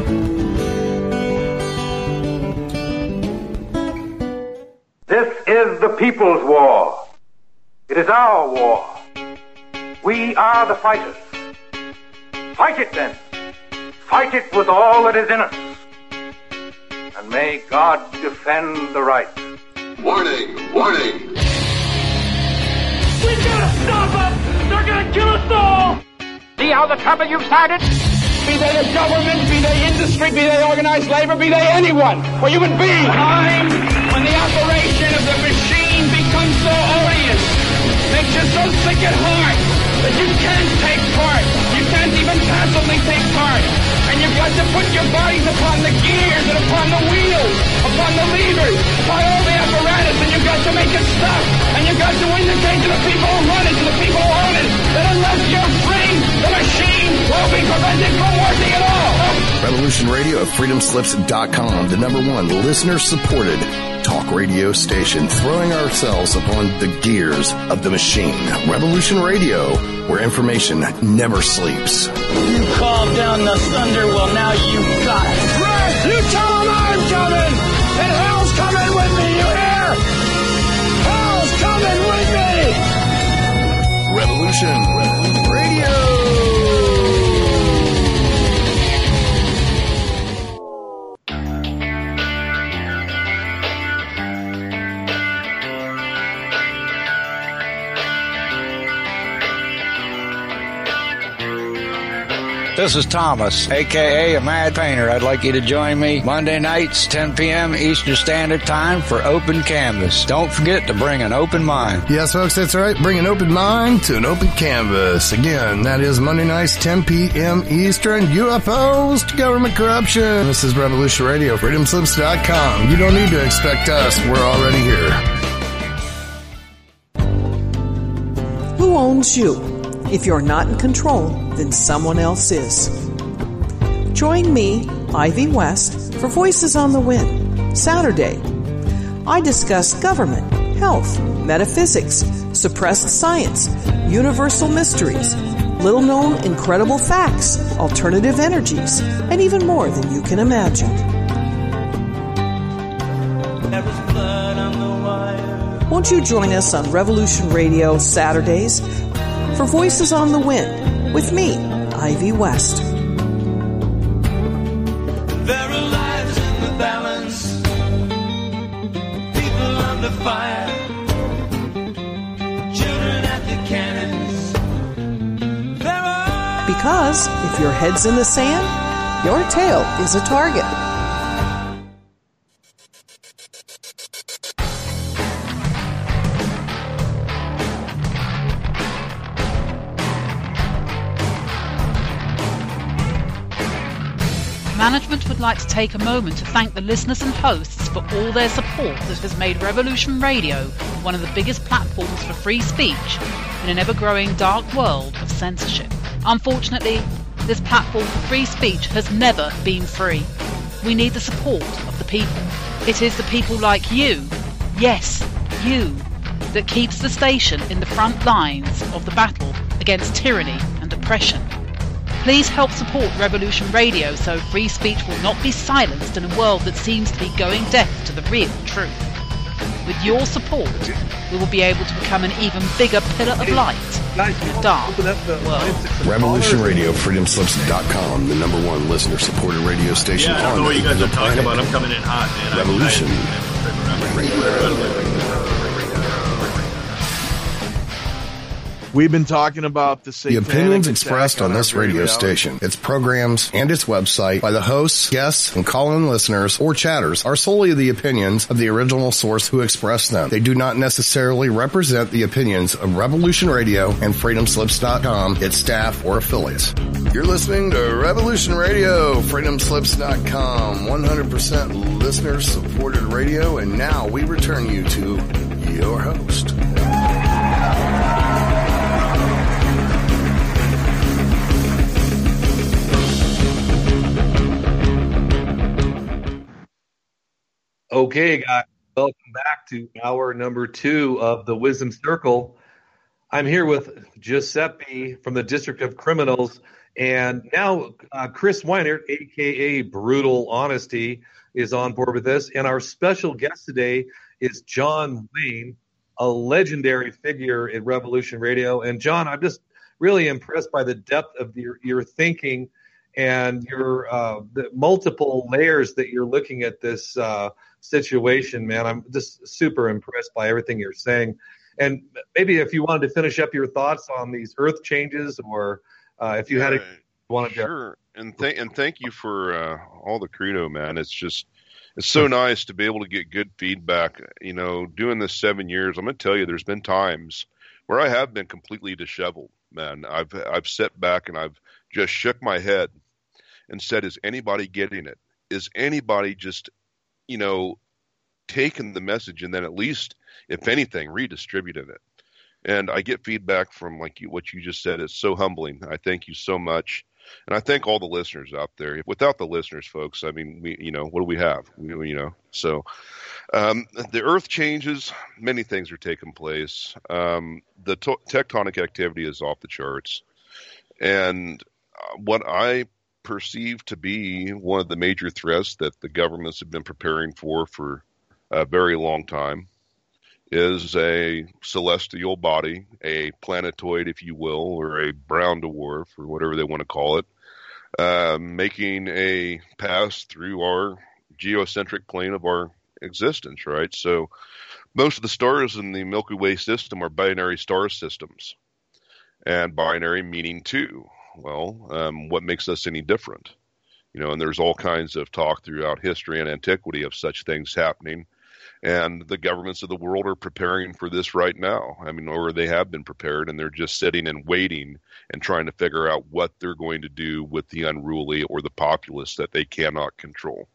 This is the people's war. It is our war. We are the fighters. Fight it then. Fight it with all that is in us. And may God defend the right. Warning! Warning! We've got to stop them! They're gonna kill us all! See how the trouble you've started? Be they the government, be they industry, be they organized labor, be they anyone, or human beings. Time when the operation of the machine becomes so odious, makes you so sick at heart that you can't take part. You can't even passively take part. And you've got to put your bodies upon the gears and upon the wheels, upon the levers, upon all the apparatus, and you've got to make it stop. And you've got to indicate to the people who run it, to the people who own it, that unless you're free, the machine will be prevented from working at all. Revolution Radio at freedomslips.com, the #1 listener-supported talk radio station, throwing ourselves upon the gears of the machine. Revolution Radio, where information never sleeps. You calmed down the thunder, well now you got it. Right! You tell them I'm coming! And hell's coming with me, you hear? Hell's coming with me! Revolution Radio! This is Thomas, a.k.a. a Mad Painter. I'd like you to join me Monday nights, 10 p.m. Eastern Standard Time for Open Canvas. Don't forget to bring an open mind. Yes, folks, that's right. Bring an open mind to an open canvas. Again, that is Monday nights, 10 p.m. Eastern. UFOs to government corruption. This is Revolution Radio, freedomslips.com. You don't need to expect us. We're already here. Who owns you? If you're not in control, then someone else is. Join me, Ivy West, for Voices on the Wind, Saturday. I discuss government, health, metaphysics, suppressed science, universal mysteries, little-known incredible facts, alternative energies, and even more than you can imagine. Won't you join us on Revolution Radio Saturdays for Voices on the Wind with me, Ivy West. There are lives in the balance, people under fire, children at the cannons. Because if your head's in the sand, your tail is a target. Management would like to take a moment to thank the listeners and hosts for all their support that has made Revolution Radio one of the biggest platforms for free speech in an ever-growing dark world of censorship. Unfortunately, this platform for free speech has never been free. We need the support of the people. It is the people like you, yes, you, that keeps the station in the front lines of the battle against tyranny and oppression. Please help support Revolution Radio so free speech will not be silenced in a world that seems to be going deaf to the real truth. With your support, we will be able to become an even bigger pillar of light in a dark world. Revolution Radio, freedomslips.com, the #1 listener-supported radio station. Yeah, I don't know what you guys are talking about. I'm coming in hot, man. Revolution Radio. We've been talking about the opinions expressed on this radio station, its programs, and its website by the hosts, guests, and call-in listeners or chatters are solely the opinions of the original source who expressed them. They do not necessarily represent the opinions of Revolution Radio and freedomslips.com, its staff, or affiliates. You're listening to Revolution Radio, freedomslips.com, 100% listener-supported radio, and now we return you to your host. Okay, guys, welcome back to hour number 2 of the Wisdom Circle. I'm here with Giuseppe from the District of Criminals, and now Chris Weinert, a.k.a. Brutal Honesty, is on board with this. And our special guest today is John Wayne, a legendary figure in Revolution Radio. And, John, I'm just really impressed by the depth of your thinking and your the multiple layers that you're looking at this situation, man. I'm just super impressed by everything you're saying. And maybe if you wanted to finish up your thoughts on these earth changes, or if you wanted to. Sure. And thank you for all the credo, man. It's so nice to be able to get good feedback. You know, doing this 7 years, I'm going to tell you, there's been times where I have been completely disheveled, man. I've sat back and I've just shook my head and said, is anybody getting it? Is anybody just, taking the message and then at least, if anything, redistributing it? And I get feedback from what you just said. It's so humbling. I thank you so much. And I thank all the listeners out there. Without the listeners, folks, I mean, what do we have? So the earth changes. Many things are taking place. The tectonic activity is off the charts. And what I perceive to be one of the major threats that the governments have been preparing for a very long time is a celestial body, a planetoid, if you will, or a brown dwarf, or whatever they want to call it, making a pass through our geocentric plane of our existence, right? So most of the stars in the Milky Way system are binary star systems, and binary meaning two. Well, what makes us any different? And there's all kinds of talk throughout history and antiquity of such things happening. And the governments of the world are preparing for this right now. Or they have been prepared, and they're just sitting and waiting and trying to figure out what they're going to do with the unruly or the populace that they cannot control.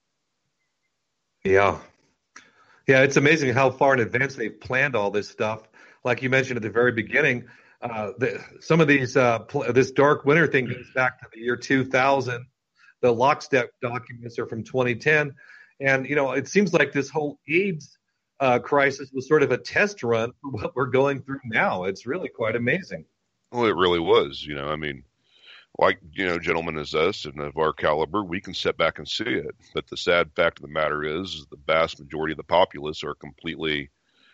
Yeah. Yeah, it's amazing how far in advance they've planned all this stuff. Like you mentioned at the very beginning, some of these, this dark winter thing goes back to the year 2000. The lockstep documents are from 2010. And, it seems like this whole AIDS crisis was sort of a test run for what we're going through now. It's really quite amazing. Well, it really was. Gentlemen as us and of our caliber, we can sit back and see it. But the sad fact of the matter is the vast majority of the populace are completely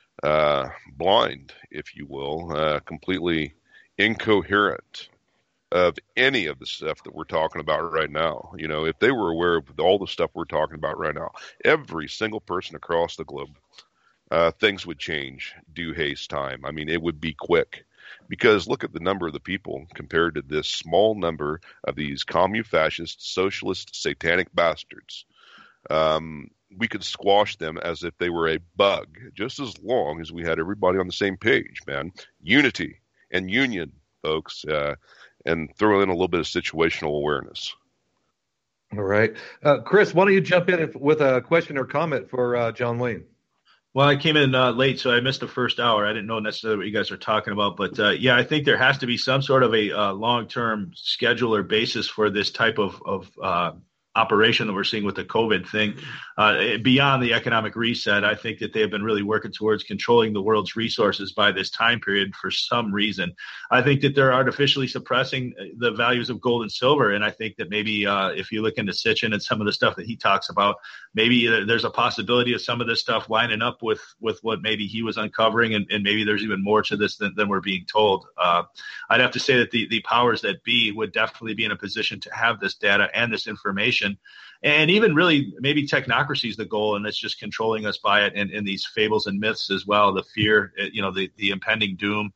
blind, if you will, completely incoherent of any of the stuff that we're talking about right now. If they were aware of all the stuff we're talking about right now, every single person across the globe, things would change due haste time. It would be quick. Because look at the number of the people compared to this small number of these commun-fascist, socialist, satanic bastards. We could squash them as if they were a bug, just as long as we had everybody on the same page, man. Unity and union, folks, and throw in a little bit of situational awareness. All right. Chris, why don't you jump in with a question or comment for John Wayne? Well, I came in late, so I missed the first hour. I didn't know necessarily what you guys are talking about. But, I think there has to be some sort of a long-term schedule or basis for this type of operation that we're seeing with the COVID thing. Beyond the economic reset, I think that they have been really working towards controlling the world's resources by this time period for some reason. I think that they're artificially suppressing the values of gold and silver. And I think that maybe if you look into Sitchin and some of the stuff that he talks about, maybe there's a possibility of some of this stuff lining up with what maybe he was uncovering. And maybe there's even more to this than we're being told. I'd have to say that the powers that be would definitely be in a position to have this data and this information. And even really maybe technocracy is the goal, and it's just controlling us by it in these fables and myths as well, the fear, the impending doom.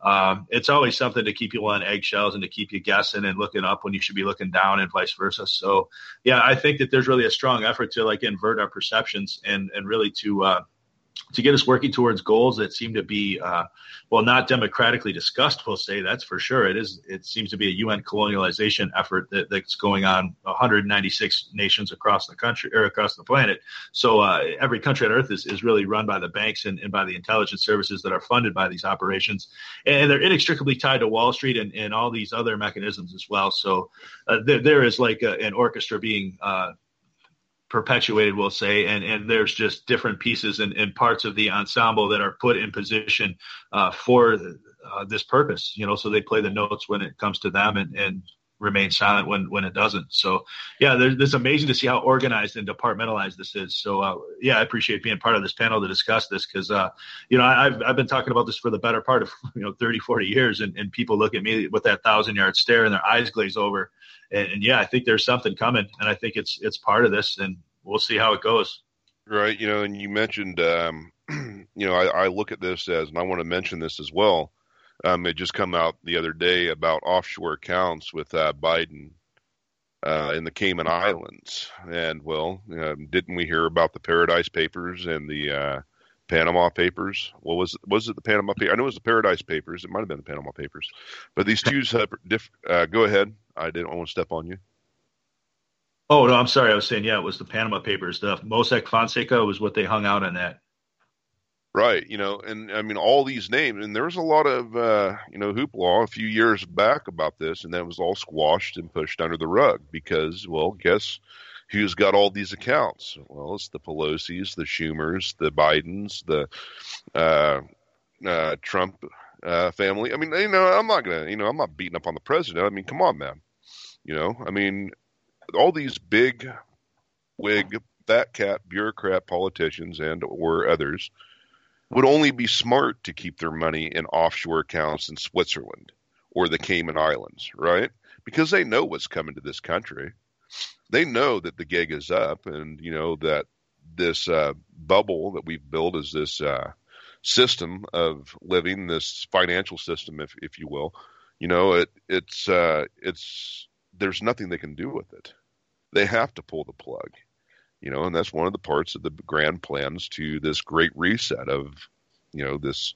It's always something to keep you on eggshells and to keep you guessing and looking up when you should be looking down and vice versa. So, yeah, I think that there's really a strong effort to invert our perceptions and really to get us working towards goals that seem to be, not democratically discussed, we'll say, that's for sure. It seems to be a UN colonialization effort that's going on 196 nations across the country or across the planet. So every country on earth is really run by the banks and by the intelligence services that are funded by these operations. And they're inextricably tied to Wall Street and all these other mechanisms as well. So there is like an orchestra being perpetuated, we'll say, and there's just different pieces and parts of the ensemble that are put in position for this purpose, so they play the notes when it comes to them and remain silent when it doesn't. So it's amazing to see how organized and departmentalized this is. So I appreciate being part of this panel to discuss this because I've been talking about this for the better part of 30, 40 years, and people look at me with that 1,000-yard stare and their eyes glaze over. And I think there's something coming, and I think it's part of this, and we'll see how it goes. Right. And you mentioned, I look at this as, and I want to mention this as well. It just come out the other day about offshore accounts with Biden in the Cayman Islands. And didn't we hear about the Paradise Papers and the Panama Papers? Well, was it the Panama Papers? I know it was the Paradise Papers. It might have been the Panama Papers. But these two separate. Go ahead. I didn't want to step on you. Oh no, I'm sorry. I was saying, it was the Panama Papers. The Mossack Fonseca was what they hung out on that. Right. And all these names, and there was a lot of hoopla a few years back about this, and that was all squashed and pushed under the rug because, guess who's got all these accounts? Well, it's the Pelosi's, the Schumers, the Bidens, the Trump family. I'm not gonna, I'm not beating up on the president. Come on, man. All these big wig, fat cat, bureaucrat politicians and or others would only be smart to keep their money in offshore accounts in Switzerland or the Cayman Islands, right? Because they know what's coming to this country. They know that the gig is up, and that this bubble that we've built is this system of living, this financial system, if you will, it's there's nothing they can do with it. They have to pull the plug, and that's one of the parts of the grand plans to this great reset of, this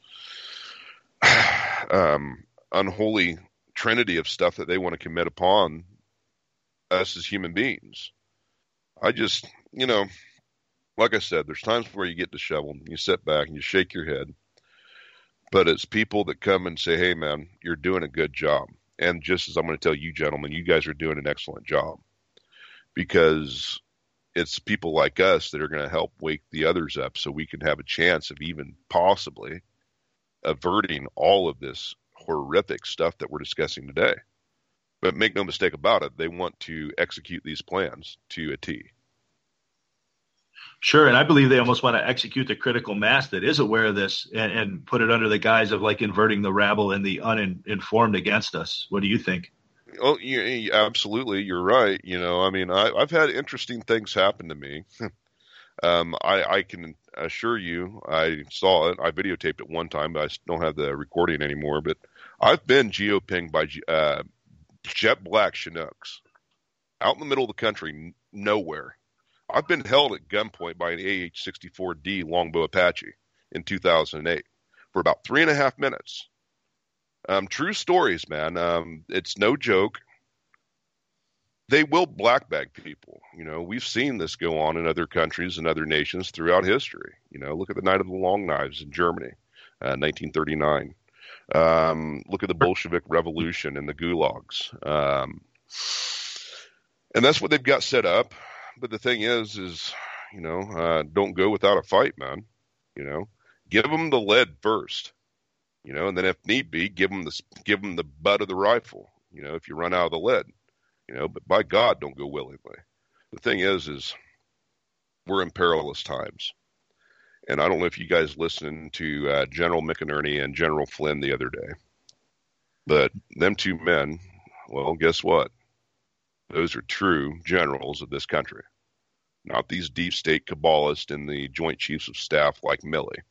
unholy trinity of stuff that they want to commit upon us as human beings. I just, like I said, there's times where you get disheveled and you sit back and you shake your head, but it's people that come and say, hey man, you're doing a good job. And just as I'm going to tell you gentlemen, you guys are doing an excellent job, because it's people like us that are going to help wake the others up so we can have a chance of even possibly averting all of this horrific stuff that we're discussing today. But make no mistake about it, they want to execute these plans to a T. Sure, and I believe they almost want to execute the critical mass that is aware of this and put it under the guise of like inverting the rabble and the uninformed against us. What do you think? Oh, absolutely, you're right. I've had interesting things happen to me. I can assure you, I saw it. I videotaped it one time, but I don't have the recording anymore. But I've been geopinged by jet black Chinooks out in the middle of the country, nowhere. I've been held at gunpoint by an AH-64D Longbow Apache in 2008 for about 3.5 minutes. True stories, man. It's no joke. They will black bag people. We've seen this go on in other countries and other nations throughout history. Look at the Night of the Long Knives in Germany, 1939. Look at the Bolshevik Revolution and the gulags. And that's what they've got set up. But the thing is, don't go without a fight, man. Give them the lead first, and then if need be, give them the butt of the rifle, if you run out of the lead, but by God, don't go willingly. The thing is we're in perilous times. And I don't know if you guys listened to General McInerney and General Flynn the other day, but them two men, well, guess what? Those are true generals of this country, not these deep state Kabbalists and the Joint Chiefs of Staff like Milley.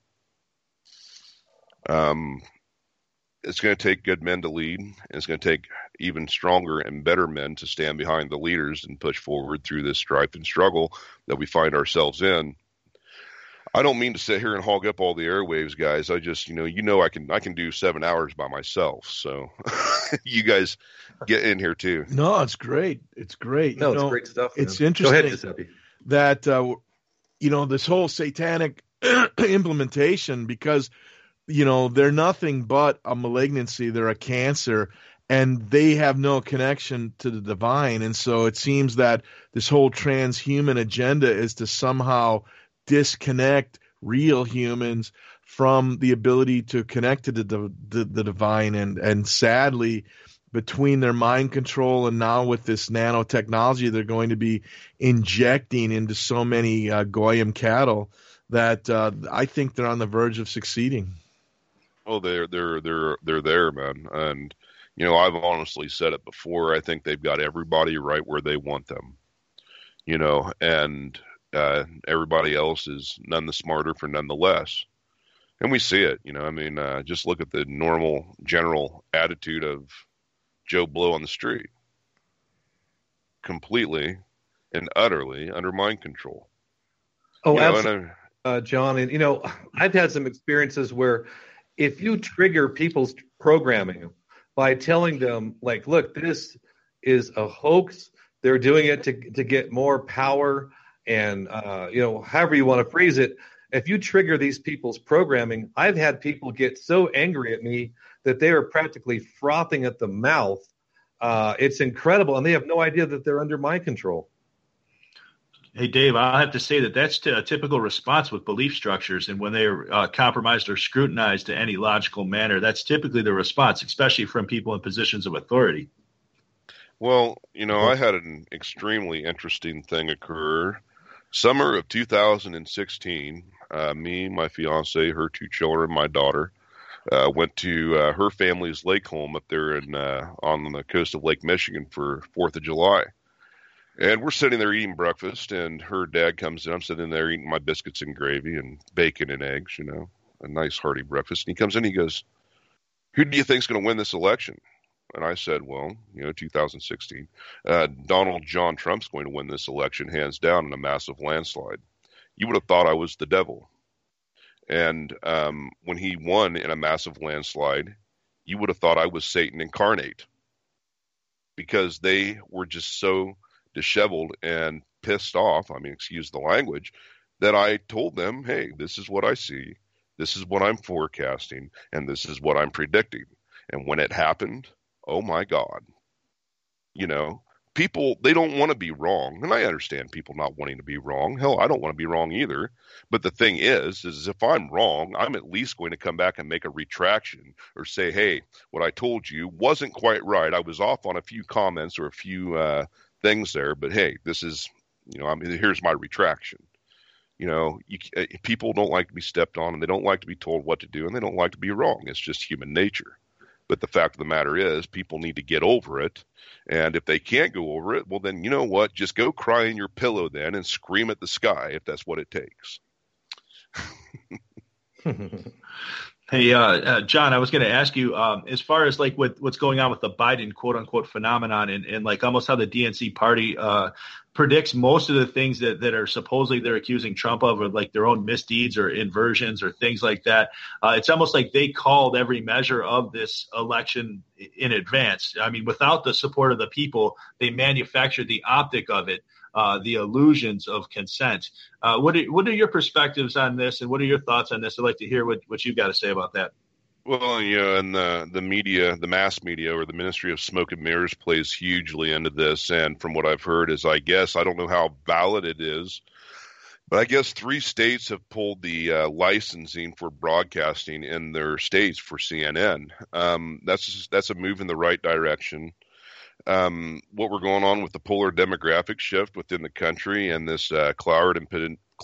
It's going to take good men to lead, and it's going to take even stronger and better men to stand behind the leaders and push forward through this strife and struggle that we find ourselves in. I don't mean to sit here and hog up all the airwaves, guys. I just, I can do 7 hours by myself. So you guys get in here too. No, it's great. It's great. No, it's great stuff. Man. It's interesting. Go ahead, Giuseppe. That, this whole satanic implementation, because, they're nothing but a malignancy. They're a cancer, and they have no connection to the divine. And so it seems that this whole transhuman agenda is to somehow disconnect real humans from the ability to connect to the divine. And sadly, between their mind control and now with this nanotechnology they're going to be injecting into so many Goyim cattle, that I think they're on the verge of succeeding. Oh, they're there, man. And I've honestly said it before. I think they've got everybody right where they want them. And everybody else is none the smarter for none the less. And we see it, just look at the normal general attitude of Joe Blow on the street. Completely and utterly under mind control. Oh, absolutely, John. And, I've had some experiences where if you trigger people's programming by telling them, like, look, this is a hoax, they're doing it to get more power, and however you want to phrase it, if you trigger these people's programming, I've had people get so angry at me that they are practically frothing at the mouth. It's incredible, and they have no idea that they're under mind control. Hey, Dave, I'll have to say that's a typical response with belief structures, and when they're compromised or scrutinized in any logical manner, that's typically the response, especially from people in positions of authority. Well, I had an extremely interesting thing occur. Summer of 2016, me, my fiance, her 2 children, my daughter, went to her family's lake home up there on the coast of Lake Michigan for 4th of July. And we're sitting there eating breakfast, and her dad comes in. I'm sitting there eating my biscuits and gravy and bacon and eggs, a nice hearty breakfast. And he comes in, he goes, "Who do you think's going to win this election?" And I said, well, 2016, Donald John Trump's going to win this election hands down in a massive landslide. You would have thought I was the devil. And when he won in a massive landslide, you would have thought I was Satan incarnate, because they were just so disheveled and pissed off, excuse the language, that I told them, hey, this is what I see, this is what I'm forecasting, and this is what I'm predicting. And when it happened, oh my God, people, they don't want to be wrong. And I understand people not wanting to be wrong. Hell, I don't want to be wrong either. But the thing is if I'm wrong, I'm at least going to come back and make a retraction or say, hey, what I told you wasn't quite right. I was off on a few comments or a few things there. But hey, this is, here's my retraction. People don't like to be stepped on, and they don't like to be told what to do, and they don't like to be wrong. It's just human nature. But the fact of the matter is, people need to get over it. And if they can't go over it, well, then you know what? Just go cry in your pillow then and scream at the sky if that's what it takes. Hey, John, I was going to ask you, as far as like what's going on with the Biden quote unquote phenomenon and like almost how the DNC party predicts most of the things that are supposedly they're accusing Trump of, or like their own misdeeds or inversions or things like that. It's almost like they called every measure of this election in advance. Without the support of the people, they manufactured the optic of it. The illusions of consent. What are your perspectives on this, and what are your thoughts on this? I'd like to hear what you've got to say about that. Well, and the media, the mass media, or the Ministry of Smoke and Mirrors plays hugely into this. And from what I've heard is, I don't know how valid it is, but I guess 3 states have pulled the licensing for broadcasting in their states for CNN. That's a move in the right direction. What we're going on with the polar demographic shift within the country and this Cloward and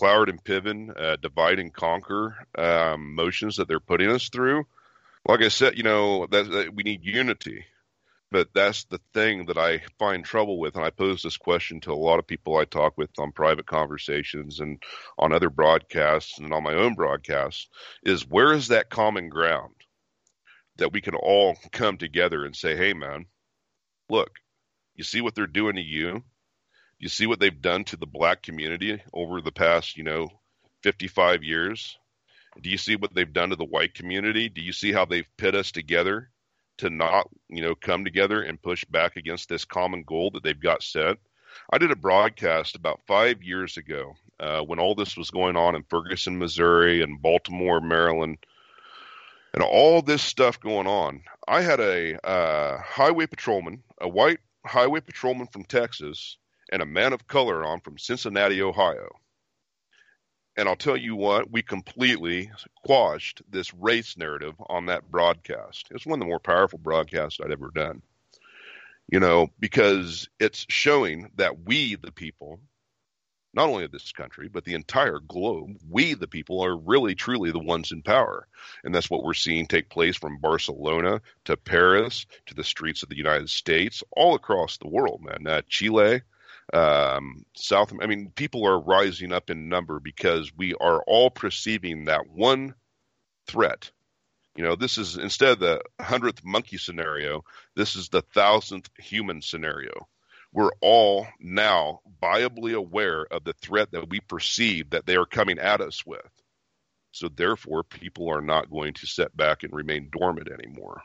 Piven divide and conquer motions that they're putting us through. Like I said, that we need unity, but that's the thing that I find trouble with. And I pose this question to a lot of people I talk with on private conversations and on other broadcasts and on my own broadcasts, is where is that common ground that we can all come together and say, hey, man, look, you see what they're doing to you? You see what they've done to the black community over the past, 55 years? Do you see what they've done to the white community? Do you see how they've pit us together to not, come together and push back against this common goal that they've got set? I did a broadcast about 5 years ago when all this was going on in Ferguson, Missouri, and Baltimore, Maryland, and all this stuff going on. I had a highway patrolman, a white highway patrolman from Texas, and a man of color on from Cincinnati, Ohio. And I'll tell you what, we completely quashed this race narrative on that broadcast. It was one of the more powerful broadcasts I'd ever done. Because it's showing that we, the people, not only of this country, but the entire globe, we, the people, are really, truly the ones in power. And that's what we're seeing take place from Barcelona to Paris to the streets of the United States, all across the world, man. Chile, people are rising up in number because we are all perceiving that one threat. This is, instead of the 100th monkey scenario, this is the 1,000th human scenario. We're all now viably aware of the threat that we perceive that they are coming at us with. So therefore, people are not going to sit back and remain dormant anymore.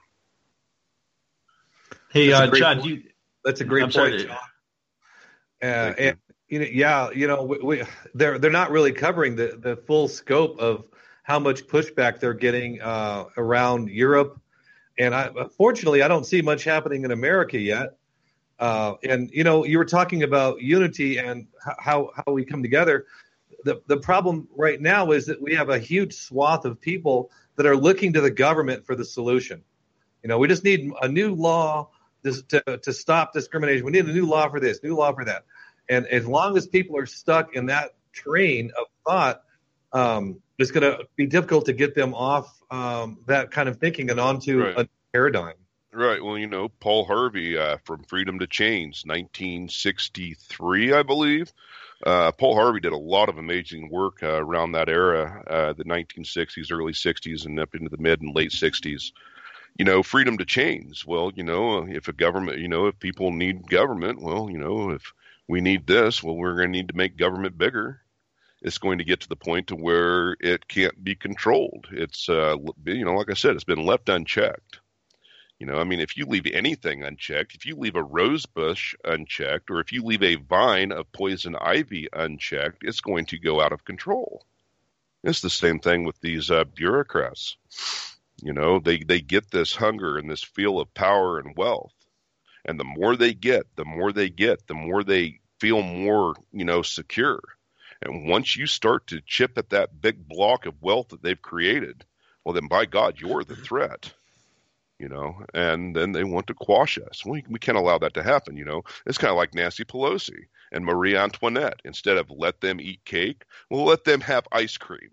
Hey, John, that's a great point, John. And they're not really covering the full scope of how much pushback they're getting around Europe, and fortunately, I don't see much happening in America yet. You were talking about unity and how we come together. The problem right now is that we have a huge swath of people that are looking to the government for the solution. We just need a new law to stop discrimination. We need a new law for this, new law for that. And as long as people are stuck in that train of thought, it's going to be difficult to get them off that kind of thinking and onto a paradigm. Right. Well, Paul Harvey from Freedom to Change, 1963, I believe. Paul Harvey did a lot of amazing work around that era, the 1960s, early 60s, and up into the mid and late 60s. freedom to change. Well, if a government, if people need government, well, if we need this, well, we're going to need to make government bigger. It's going to get to the point to where it can't be controlled. It's, like I said, it's been left unchecked. If you leave anything unchecked, if you leave a rose bush unchecked, or if you leave a vine of poison ivy unchecked, it's going to go out of control. It's the same thing with these bureaucrats. They get this hunger and this feel of power and wealth. And the more they get, the more they feel more, secure. And once you start to chip at that big block of wealth that they've created, well, then by God, you're the threat. And then they want to quash us. We can't allow that to happen. It's kind of like Nancy Pelosi and Marie Antoinette. Instead of let them eat cake, we'll let them have ice cream.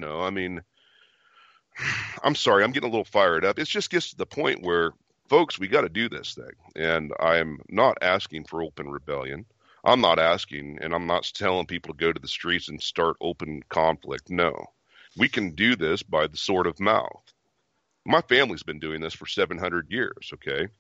I'm sorry, I'm getting a little fired up. It just gets to the point where, folks, we got to do this thing. And I'm not asking for open rebellion. I'm not asking, and I'm not telling people to go to the streets and start open conflict. No, we can do this by the sword of mouth. My family's been doing this for 700 years, okay?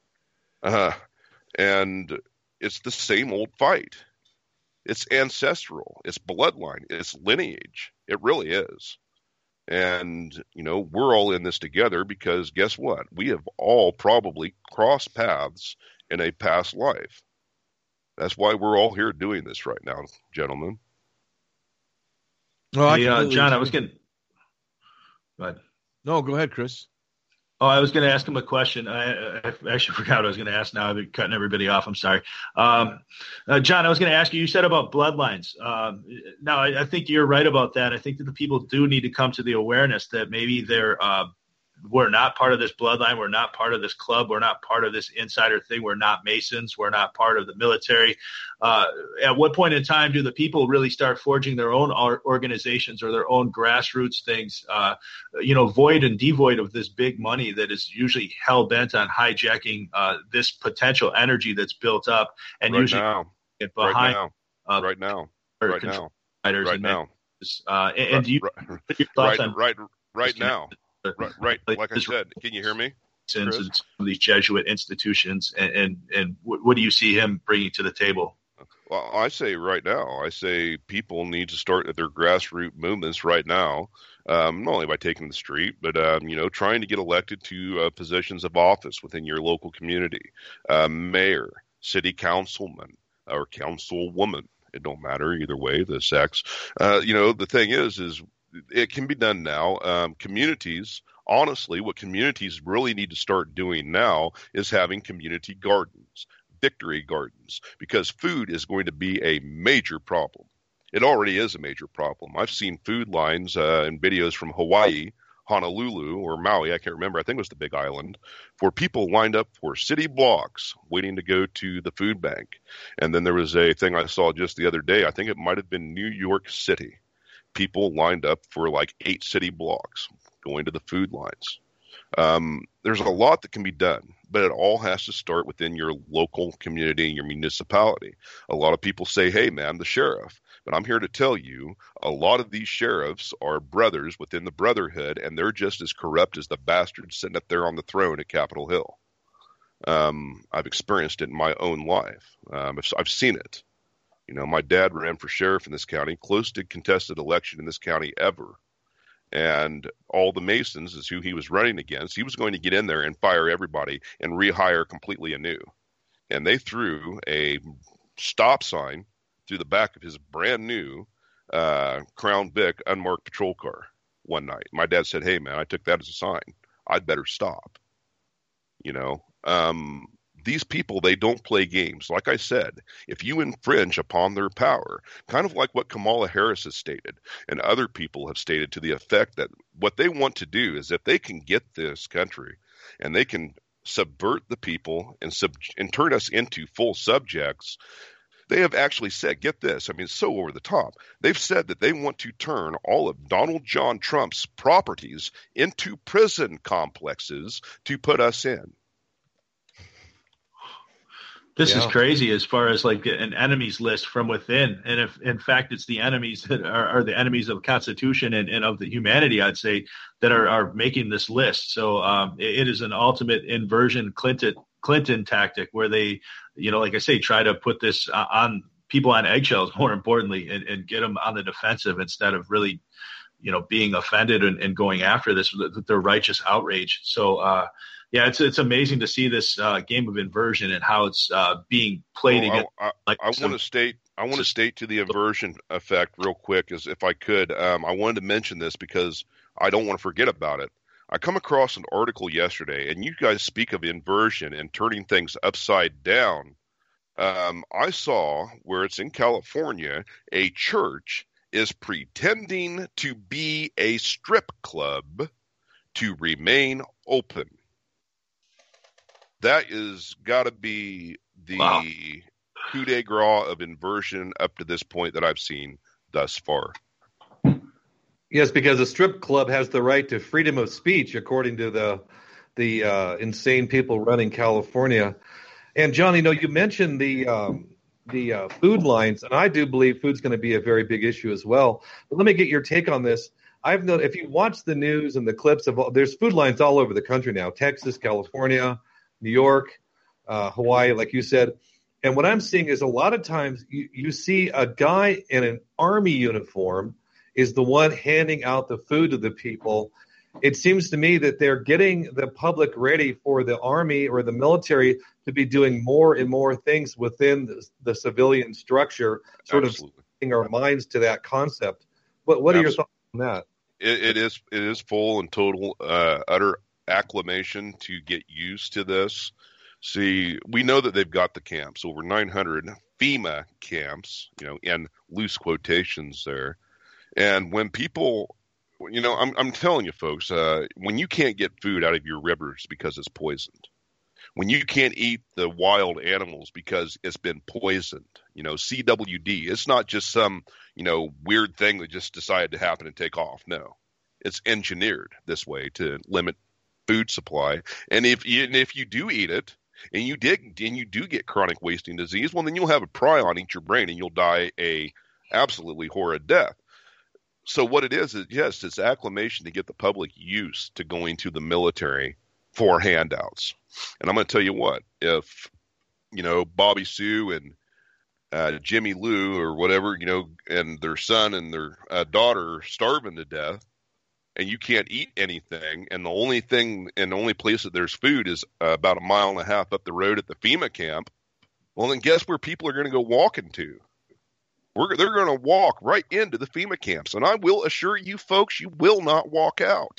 And it's the same old fight. It's ancestral. It's bloodline. It's lineage. It really is. And, we're all in this together because guess what? We have all probably crossed paths in a past life. That's why we're all here doing this right now, gentlemen. Well, John, I was going to... Go ahead. No, go ahead, Chris. Oh, I was going to ask him a question. I actually forgot what I was going to ask now. I've been cutting everybody off. I'm sorry. John, I was going to ask you said about bloodlines. Now, I think you're right about that. I think that the people do need to come to the awareness that maybe we're not part of this bloodline. We're not part of this club. We're not part of this insider thing. We're not Masons. We're not part of the military. At what point in time do the people really start forging their own organizations or their own grassroots things, void and devoid of this big money that is usually hell bent on hijacking this potential energy that's built up and right usually now. Get behind right now. And do you put your thoughts on right now? Right. Like I said, can you hear me? And some of these Jesuit institutions, and what do you see him bringing to the table? Well, I say right now, people need to start at their grassroots movements right now, not only by taking the street, but, trying to get elected to positions of office within your local community, mayor, city councilman, or councilwoman. It don't matter either way, the sex. The thing is it can be done now. Communities, honestly, what communities really need to start doing now is having community gardens, victory gardens, because food is going to be a major problem. It already is a major problem. I've seen food lines and videos from Hawaii, Honolulu, or Maui, I can't remember, I think it was the Big Island, for people lined up for city blocks waiting to go to the food bank. And then there was a thing I saw just the other day, I think it might have been New York City. People lined up for like 8 city blocks going to the food lines. There's a lot that can be done, but it all has to start within your local community and your municipality. A lot of people say, hey, man, I'm the sheriff. But I'm here to tell you, a lot of these sheriffs are brothers within the brotherhood, and they're just as corrupt as the bastards sitting up there on the throne at Capitol Hill. I've experienced it in my own life. I've seen it. My dad ran for sheriff in this county, closest contested election in this county ever. And all the Masons is who he was running against. He was going to get in there and fire everybody and rehire completely anew. And they threw a stop sign through the back of his brand new Crown Vic unmarked patrol car one night. My dad said, hey, man, I took that as a sign. I'd better stop. These people, they don't play games. Like I said, if you infringe upon their power, kind of like what Kamala Harris has stated and other people have stated to the effect that what they want to do is if they can get this country and they can subvert the people and turn us into full subjects, they have actually said, get this, I mean, it's so over the top. They've said that they want to turn all of Donald John Trump's properties into prison complexes to put us in. This is crazy as far as like an enemies list from within. And if in fact it's the enemies that are the enemies of the Constitution and of the humanity, I'd say, that are making this list. So it is an ultimate inversion Clinton tactic where they, like I say, try to put this on people on eggshells, more importantly, and get them on the defensive instead of really, being offended and going after this with their righteous outrage. So, yeah, it's amazing to see this game of inversion and how it's being played again. I want to state to the inversion effect real quick, as if I could. I wanted to mention this because I don't want to forget about it. I come across an article yesterday, and you guys speak of inversion and turning things upside down. I saw where it's in California, a church is pretending to be a strip club to remain open. That is got to be the coup de grace of inversion up to this point that I've seen thus far. Yes, because a strip club has the right to freedom of speech, according to the insane people running California. And John, you mentioned the food lines, and I do believe food's going to be a very big issue as well. But let me get your take on this. I've noticed if you watch the news and the clips there's food lines all over the country now: Texas, California, New York, Hawaii, like you said. And what I'm seeing is a lot of times you see a guy in an army uniform is the one handing out the food to the people. It seems to me that they're getting the public ready for the army or the military to be doing more and more things within the civilian structure, sort of setting our minds to that concept. What are your thoughts on that? It is full and total utter acclamation to get used to this. See, we know that they've got the camps, over 900 FEMA camps, in loose quotations there. And when people, I'm telling you folks, when you can't get food out of your rivers because it's poisoned, when you can't eat the wild animals because it's been poisoned, CWD, it's not just some, weird thing that just decided to happen and take off. No, it's engineered this way to limit food supply. And if you do eat it and you do get chronic wasting disease, well, then you'll have a prion eat your brain and you'll die a absolutely horrid death. So what it is yes, it's acclamation to get the public used to going to the military for handouts. And I'm going to tell you what, if, Bobby Sue and Jimmy Lou or whatever, and their son and their daughter are starving to death, and you can't eat anything, and the only place that there's food is about 1.5 miles up the road at the FEMA camp, well, then guess where people are going to go walking to? They're going to walk right into the FEMA camps, and I will assure you folks, you will not walk out.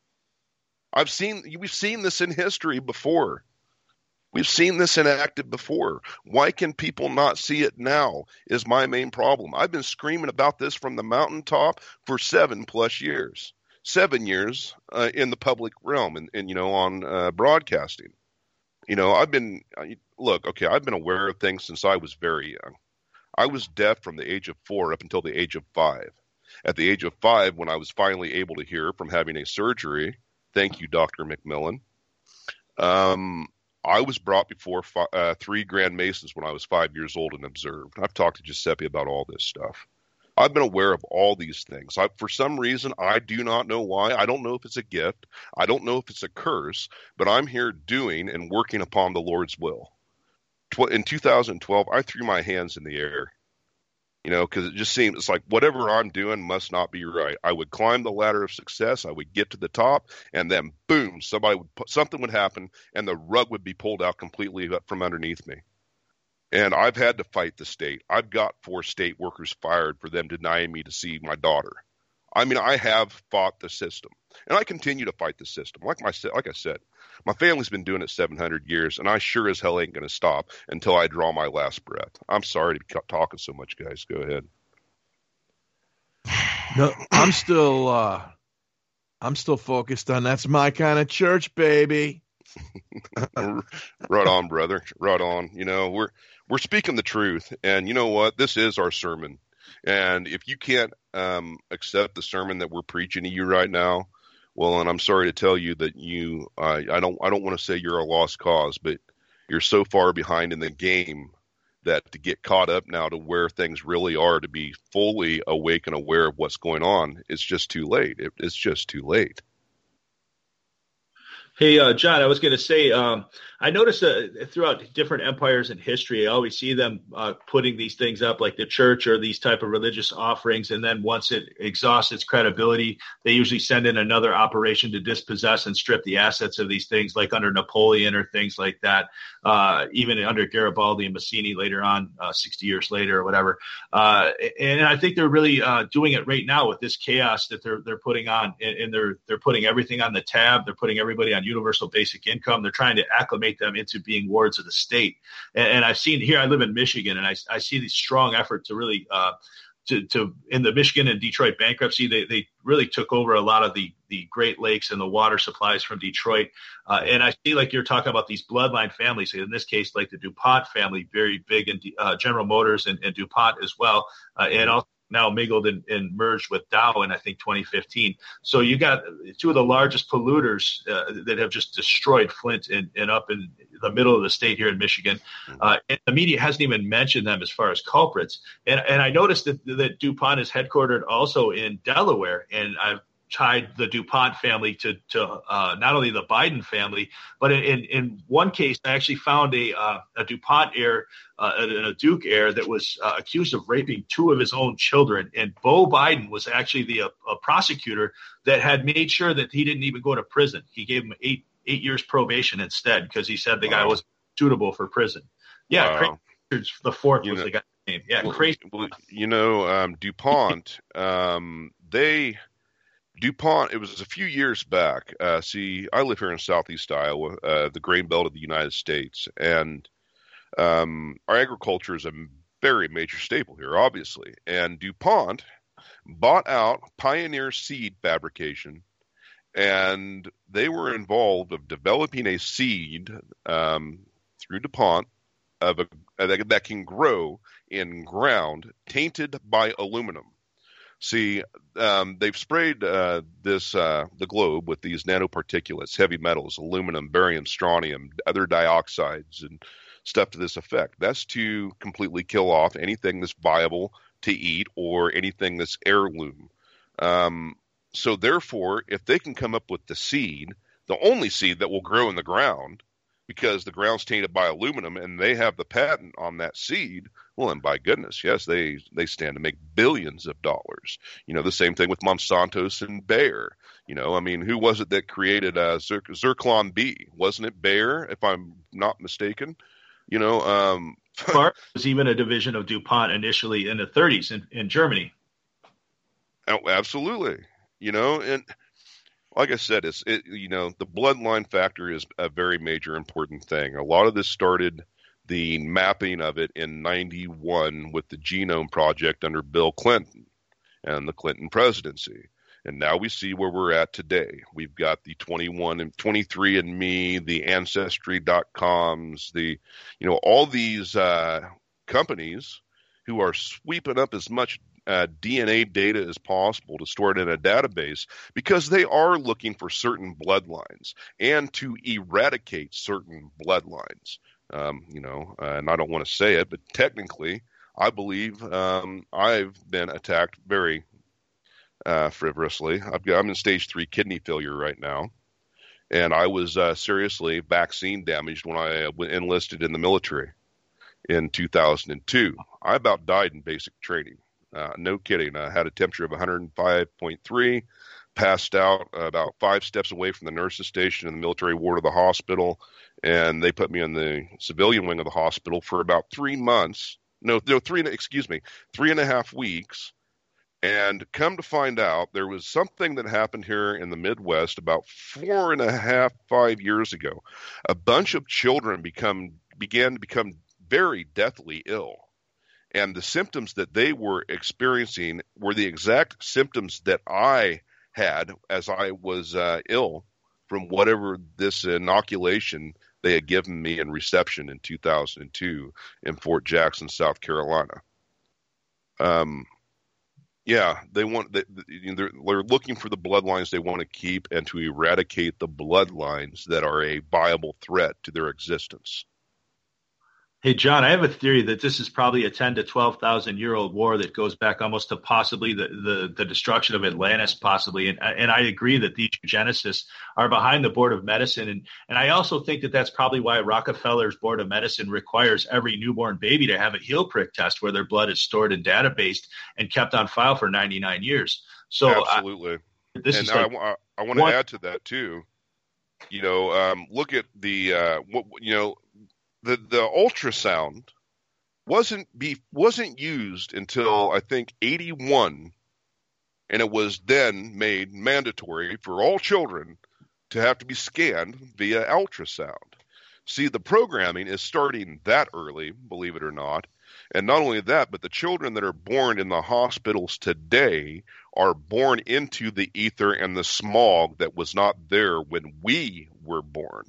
We've seen this in history before. We've seen this enacted before. Why can people not see it now is my main problem. I've been screaming about this from the mountaintop for 7+ years. 7 years in the public realm and on broadcasting. I've been aware of things since I was very young. I was deaf from the age of 4 up until the age of 5. At the age of 5, when I was finally able to hear from having a surgery, thank you, Dr. McMillan, I was brought before 3 Grand Masons when I was 5 years old and observed. I've talked to Giuseppe about all this stuff. I've been aware of all these things. For some reason, I do not know why. I don't know if it's a gift. I don't know if it's a curse, but I'm here doing and working upon the Lord's will. In 2012, I threw my hands in the air, because it just seemed it's like whatever I'm doing must not be right. I would climb the ladder of success. I would get to the top, and then boom, something would happen, and the rug would be pulled out completely from underneath me. And I've had to fight the state. I've got 4 state workers fired for them denying me to see my daughter. I mean, I have fought the system, and I continue to fight the system. Like I said, my family's been doing it 700 years, and I sure as hell ain't going to stop until I draw my last breath. I'm sorry to be talking so much, guys. Go ahead. No, I'm still focused on that's my kind of church, baby. Right on, brother. Right on. We're speaking the truth, and you know what? This is our sermon. And if you can't accept the sermon that we're preaching to you right now, well, and I'm sorry to tell you that I don't want to say you're a lost cause, but you're so far behind in the game that to get caught up now to where things really are, to be fully awake and aware of what's going on, it's just too late. It's just too late. Hey, John, I was going to say, I noticed throughout different empires in history, I always see them putting these things up, like the church or these type of religious offerings. And then once it exhausts its credibility, they usually send in another operation to dispossess and strip the assets of these things, like under Napoleon or things like that, even under Garibaldi and Mazzini later on, 60 years later or whatever. And I think they're really doing it right now with this chaos that they're putting on, and they're putting everything on the tab. They're putting everybody on universal basic income. They're trying to acclimate them into being wards of the state. And I've seen here, I live in Michigan, and I see this strong effort to really to in the Michigan and Detroit bankruptcy, they really took over a lot of the Great Lakes and the water supplies from Detroit. And I see, like you're talking about these bloodline families, in this case, like the DuPont family, very big in General Motors and DuPont as well. And also now mingled and merged with Dow in, I think, 2015. So you got two of the largest polluters that have just destroyed Flint and up in the middle of the state here in Michigan. And the media hasn't even mentioned them as far as culprits. And I noticed that DuPont is headquartered also in Delaware, and I've tied the DuPont family to not only the Biden family, but in one case, I actually found a DuPont heir, a Duke heir that was accused of raping two of his own children. And Beau Biden was actually a prosecutor that had made sure that he didn't even go to prison. He gave him eight years probation instead, because he said the guy was suitable for prison. Yeah, wow. Crazy the fourth was the guy's name. Yeah, well, crazy. Well, DuPont, DuPont, it was a few years back. See, I live here in Southeast Iowa, the grain belt of the United States, and our agriculture is a very major staple here, obviously. And DuPont bought out Pioneer Seed Fabrication, and they were involved of developing a seed through DuPont that can grow in ground tainted by aluminum. See, they've sprayed the globe with these nanoparticulates, heavy metals, aluminum, barium, strontium, other dioxides, and stuff to this effect. That's to completely kill off anything that's viable to eat or anything that's heirloom. So therefore, if they can come up with the seed, the only seed that will grow in the ground, because the ground's tainted by aluminum and they have the patent on that seed, well, and by goodness, yes, they stand to make billions of dollars. The same thing with Monsanto and Bayer. Who was it that created Zyklon B? Wasn't it Bayer, if I'm not mistaken? Clark was even a division of DuPont initially in the 30s in Germany. Oh, absolutely. And like I said, the bloodline factor is a very major important thing. A lot of this started the mapping of it in 91 with the Genome Project under Bill Clinton and the Clinton presidency. And now we see where we're at today. We've got the 21 and 23andMe, the Ancestry.coms, all these companies who are sweeping up as much DNA data as possible to store it in a database, because they are looking for certain bloodlines and to eradicate certain bloodlines. And I don't want to say it, but technically, I believe I've been attacked very frivolously. I'm in stage 3 kidney failure right now, and I was seriously vaccine damaged when I enlisted in the military in 2002. I about died in basic training. No kidding. I had a temperature of 105.3, passed out about 5 steps away from the nurse's station in the military ward of the hospital, and they put me in the civilian wing of the hospital for about 3 months. 3.5 weeks. And come to find out, there was something that happened here in the Midwest about 5 years ago. A bunch of children began to become very deathly ill. And the symptoms that they were experiencing were the exact symptoms that I had as I was ill from whatever this inoculation they had given me in reception in 2002 in Fort Jackson, South Carolina. They're looking for the bloodlines they want to keep and to eradicate the bloodlines that are a viable threat to their existence. Hey, John, I have a theory that this is probably a 10 to 12,000 year old war that goes back almost to possibly the destruction of Atlantis, possibly. And I agree that these eugenicists are behind the Board of Medicine. And I also think that that's probably why Rockefeller's Board of Medicine requires every newborn baby to have a heel prick test where their blood is stored and databased and kept on file for 99 years. So absolutely. I want to add to that too. Look at the ultrasound wasn't used until I think 81, and it was then made mandatory for all children to have to be scanned via ultrasound. See, the programming is starting that early, believe it or not. And not only that, but the children that are born in the hospitals today are born into the ether and the smog that was not there when we were born.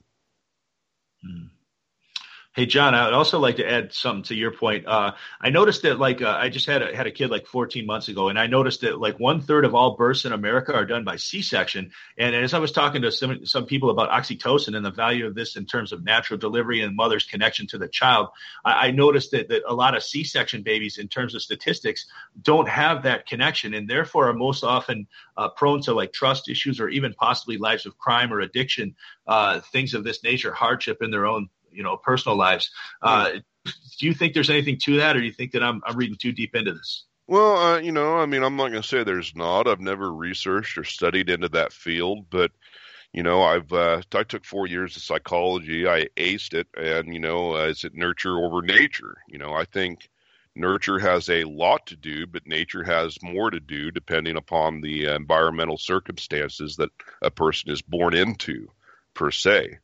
Hey, John, I would also like to add something to your point. I noticed that, I just had a kid 14 months ago, and I noticed that 1/3 of all births in America are done by C-section. And as I was talking to some people about oxytocin and the value of this in terms of natural delivery and mother's connection to the child, I noticed that a lot of C-section babies, in terms of statistics, don't have that connection, and therefore are most often prone to trust issues or even possibly lives of crime or addiction, things of this nature, hardship in their own personal lives. Do you think there's anything to that, or do you think that I'm reading too deep into this? Well, I'm not going to say there's not. I've never researched or studied into that field, but I took 4 years of psychology. I aced it, and is it nurture over nature? I think nurture has a lot to do, but nature has more to do, depending upon the environmental circumstances that a person is born into, per se.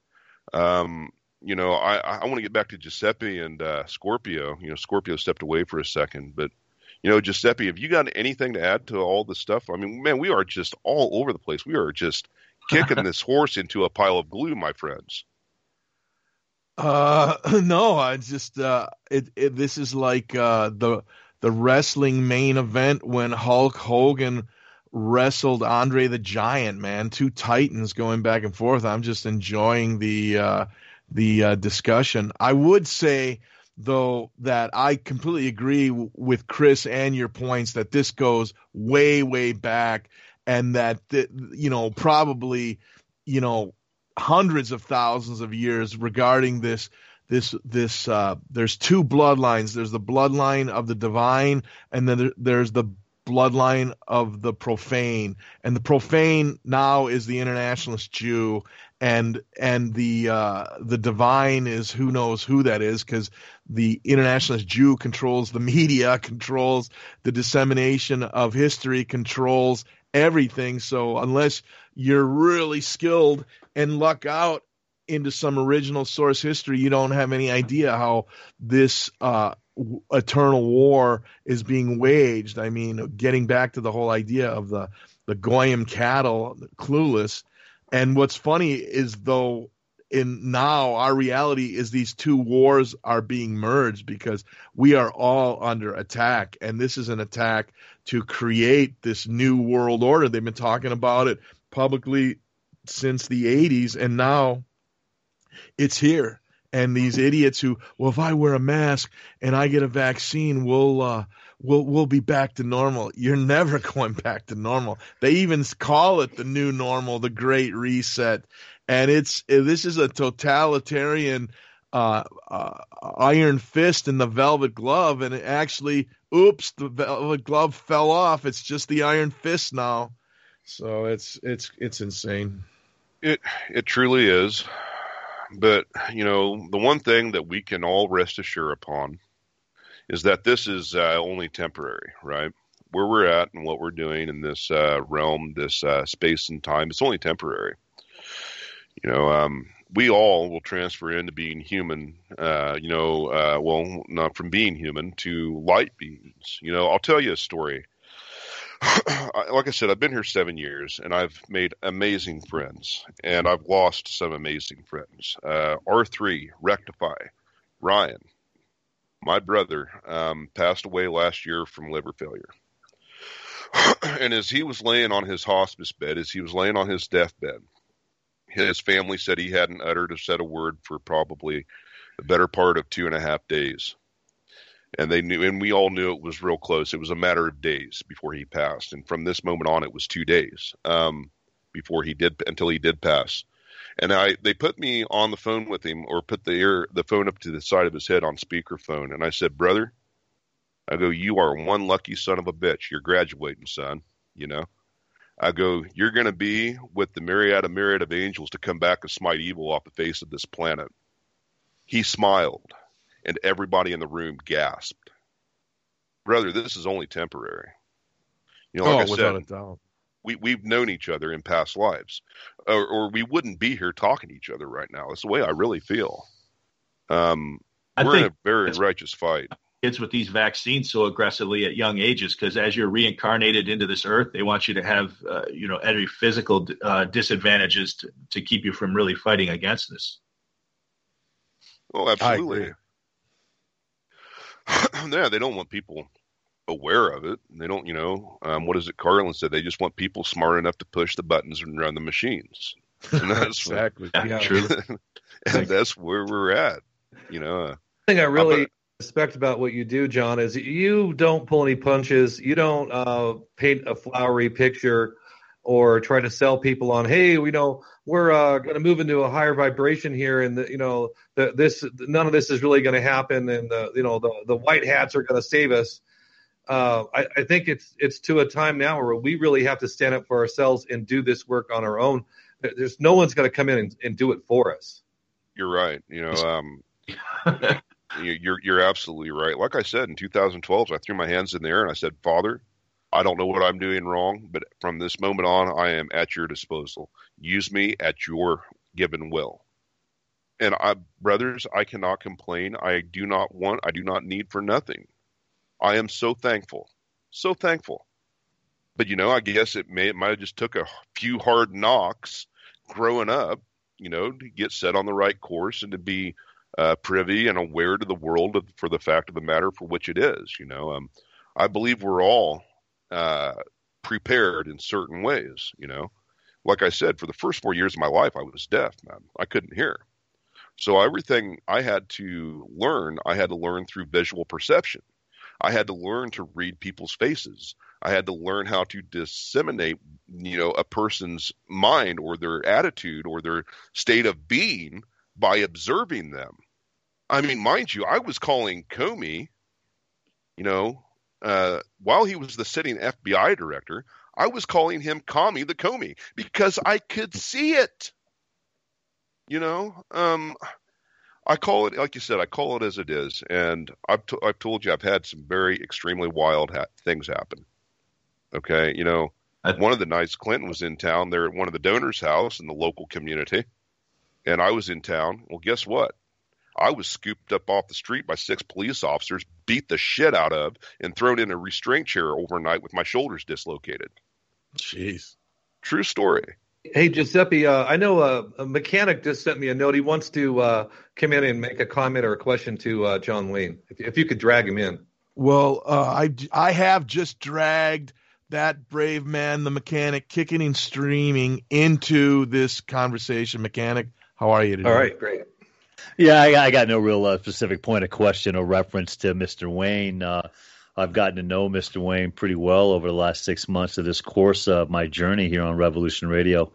I want to get back to Giuseppe and Scorpio. Scorpio stepped away for a second, but Giuseppe, have you got anything to add to all this stuff? I mean, man, we are just all over the place. We are just kicking this horse into a pile of glue, my friends. No, I just this is like the wrestling main event when Hulk Hogan wrestled Andre the Giant, man. Two titans going back and forth. I'm just enjoying the discussion. I would say, though, that I completely agree with Chris and your points that this goes way, way back, and that probably hundreds of thousands of years regarding this. There's two bloodlines. There's the bloodline of the divine, and then there's the bloodline of the profane, and the profane now is the internationalist Jew, and the divine is who knows who that is, because the internationalist Jew controls the media, controls the dissemination of history, controls everything. So unless you're really skilled and luck out into some original source history, you don't have any idea how this eternal war is being waged. I mean, getting back to the whole idea of the Goyim cattle, clueless. And what's funny is, though, in now our reality is these two wars are being merged because we are all under attack, and this is an attack to create this new world order. They've been talking about it publicly since the 80s, and now it's here. And these idiots who, well, if I wear a mask and I get a vaccine, we'll be back to normal. You're never going back to normal. They even call it the new normal, the Great Reset. And this is a totalitarian iron fist in the velvet glove. And it actually, oops, the velvet glove fell off. It's just the iron fist now. So it's insane. It truly is. But, the one thing that we can all rest assured upon is that this is only temporary, right? Where we're at and what we're doing in this realm, this space and time, it's only temporary. We all will transfer into being human, well, not from being human to light beings. I'll tell you a story. Like I said, I've been here 7 years, and I've made amazing friends, and I've lost some amazing friends. R3, Rectify, Ryan, my brother, passed away last year from liver failure. And as he was laying on his hospice bed, as he was laying on his deathbed, his family said he hadn't uttered or said a word for probably the better part of 2.5 days. And they knew, and we all knew it was real close. It was a matter of days before he passed. And from this moment on, it was 2 days until he did pass. And they put me on the phone with him, or put the phone up to the side of his head on speakerphone. And I said, brother, I go, you are one lucky son of a bitch. You're graduating, son. You know, I go, you're going to be with the myriad of angels to come back and smite evil off the face of this planet. He smiled, and everybody in the room gasped. Brother, this is only temporary. You know, like I said, we've known each other in past lives, or we wouldn't be here talking to each other right now. That's the way I really feel. We're in a very righteous fight. Kids with these vaccines so aggressively at young ages, because as you're reincarnated into this earth, they want you to have, every physical disadvantages to keep you from really fighting against this. Oh, absolutely. Yeah, they don't want people aware of it. They don't, what is it Carlin said? They just want people smart enough to push the buttons and run the machines. And that's exactly. True. And that's where we're at. The thing I really respect about what you do, John, is you don't pull any punches. You don't paint a flowery picture or try to sell people on, hey, we're going to move into a higher vibration here, and none of this is really going to happen, and the white hats are going to save us. I think it's to a time now where we really have to stand up for ourselves and do this work on our own. There's no one's going to come in and do it for us. You're right. You're absolutely right. Like I said, in 2012, I threw my hands in the air and I said, Father, I don't know what I'm doing wrong, but from this moment on, I am at your disposal. Use me at your given will. And brothers, I cannot complain. I do not need for nothing. I am so thankful. So thankful. But, I guess it might have just took a few hard knocks growing up, to get set on the right course and to be privy and aware to the world for the fact of the matter for which it is. I believe we're all prepared in certain ways. Like I said, for the first 4 years of my life, I was deaf, man. I couldn't hear. So everything I had to learn through visual perception. I had to learn to read people's faces. I had to learn how to disseminate, a person's mind or their attitude or their state of being by observing them. I mean, mind you, I was calling Comey, while he was the sitting FBI director, I was calling him Commie the Comey because I could see it. I call it, like you said, I call it as it is. And I've told you I've had some very extremely wild things happen. Okay, one of the nights Clinton was in town there at one of the donors' house in the local community, and I was in town. Well, guess what? I was scooped up off the street by 6 police officers, beat the shit out of, and thrown in a restraint chair overnight with my shoulders dislocated. Jeez. True story. Hey, Giuseppe, I know a mechanic just sent me a note. He wants to come in and make a comment or a question to John Wayne, if you could drag him in. Well, I have just dragged that brave man, the mechanic, kicking and streaming into this conversation. Mechanic, how are you today? All right, great. Yeah, I got no real specific point of question or reference to Mr. Wayne. I've gotten to know Mr. Wayne pretty well over the last 6 months of this course of my journey here on Revolution Radio.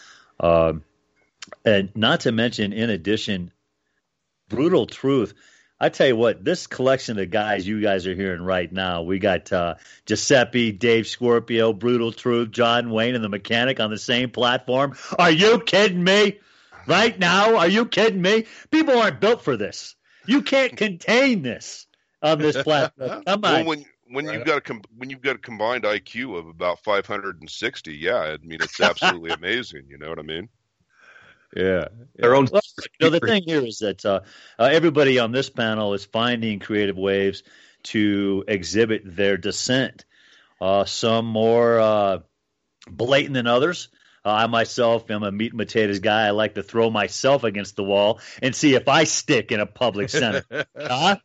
And not to mention, in addition, Brutal Truth. I tell you what, this collection of guys you guys are hearing right now, we got Giuseppe, Dave Scorpio, Brutal Truth, John Wayne, and the Mechanic on the same platform. Are you kidding me? Right now? Are you kidding me? People aren't built for this. You can't contain this on this platform. Come on. Well, when you've got a combined IQ of about 560, yeah, I mean it's absolutely amazing. You know what I mean? Yeah. The thing here is that everybody on this panel is finding creative ways to exhibit their dissent. Some more blatant than others. I myself am a meat and potatoes guy. I like to throw myself against the wall and see if I stick in a public center. Huh?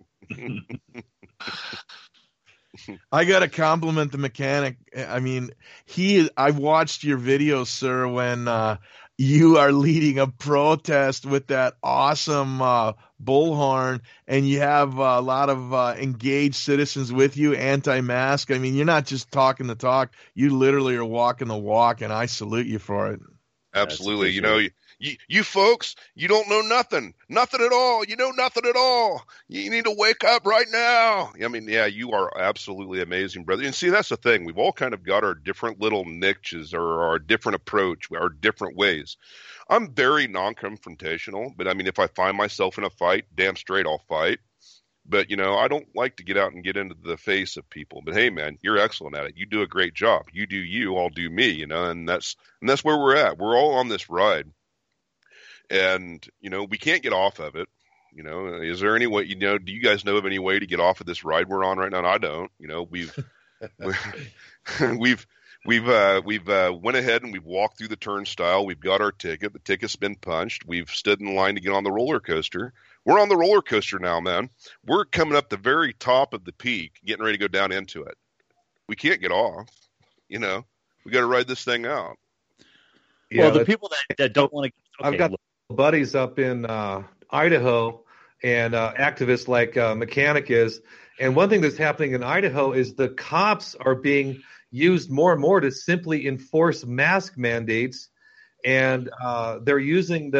I got to compliment the Mechanic. I mean, I've watched your videos, sir, when you are leading a protest with that awesome bullhorn, and you have a lot of engaged citizens with you, anti-mask. I mean, you're not just talking the talk. You literally are walking the walk, and I salute you for it. Absolutely. You know, you folks, you don't know nothing at all. You know nothing at all. You need to wake up right now. I mean, yeah, you are absolutely amazing, brother. And see, that's the thing. We've all kind of got our different little niches or our different approach, our different ways. I'm very non-confrontational, but I mean, if I find myself in a fight, damn straight I'll fight. But, you know, I don't like to get out and get into the face of people. But, hey, man, you're excellent at it. You do a great job. You do you, I'll do me, you know, and that's where we're at. We're all on this ride. And, you know, we can't get off of it. You know, is there any way, you know, do you guys know of any way to get off of this ride we're on right now? And I don't. You know, we've went ahead and we've walked through the turnstile. We've got our ticket. The ticket's been punched. We've stood in line to get on the roller coaster. We're on the roller coaster now, man. We're coming up the very top of the peak, getting ready to go down into it. We can't get off. You know, we got to ride this thing out. Yeah, well, the people that don't want to. I've got buddies up in Idaho and activists like Mechanic is. And one thing that's happening in Idaho is the cops are being used more and more to simply enforce mask mandates. And they're using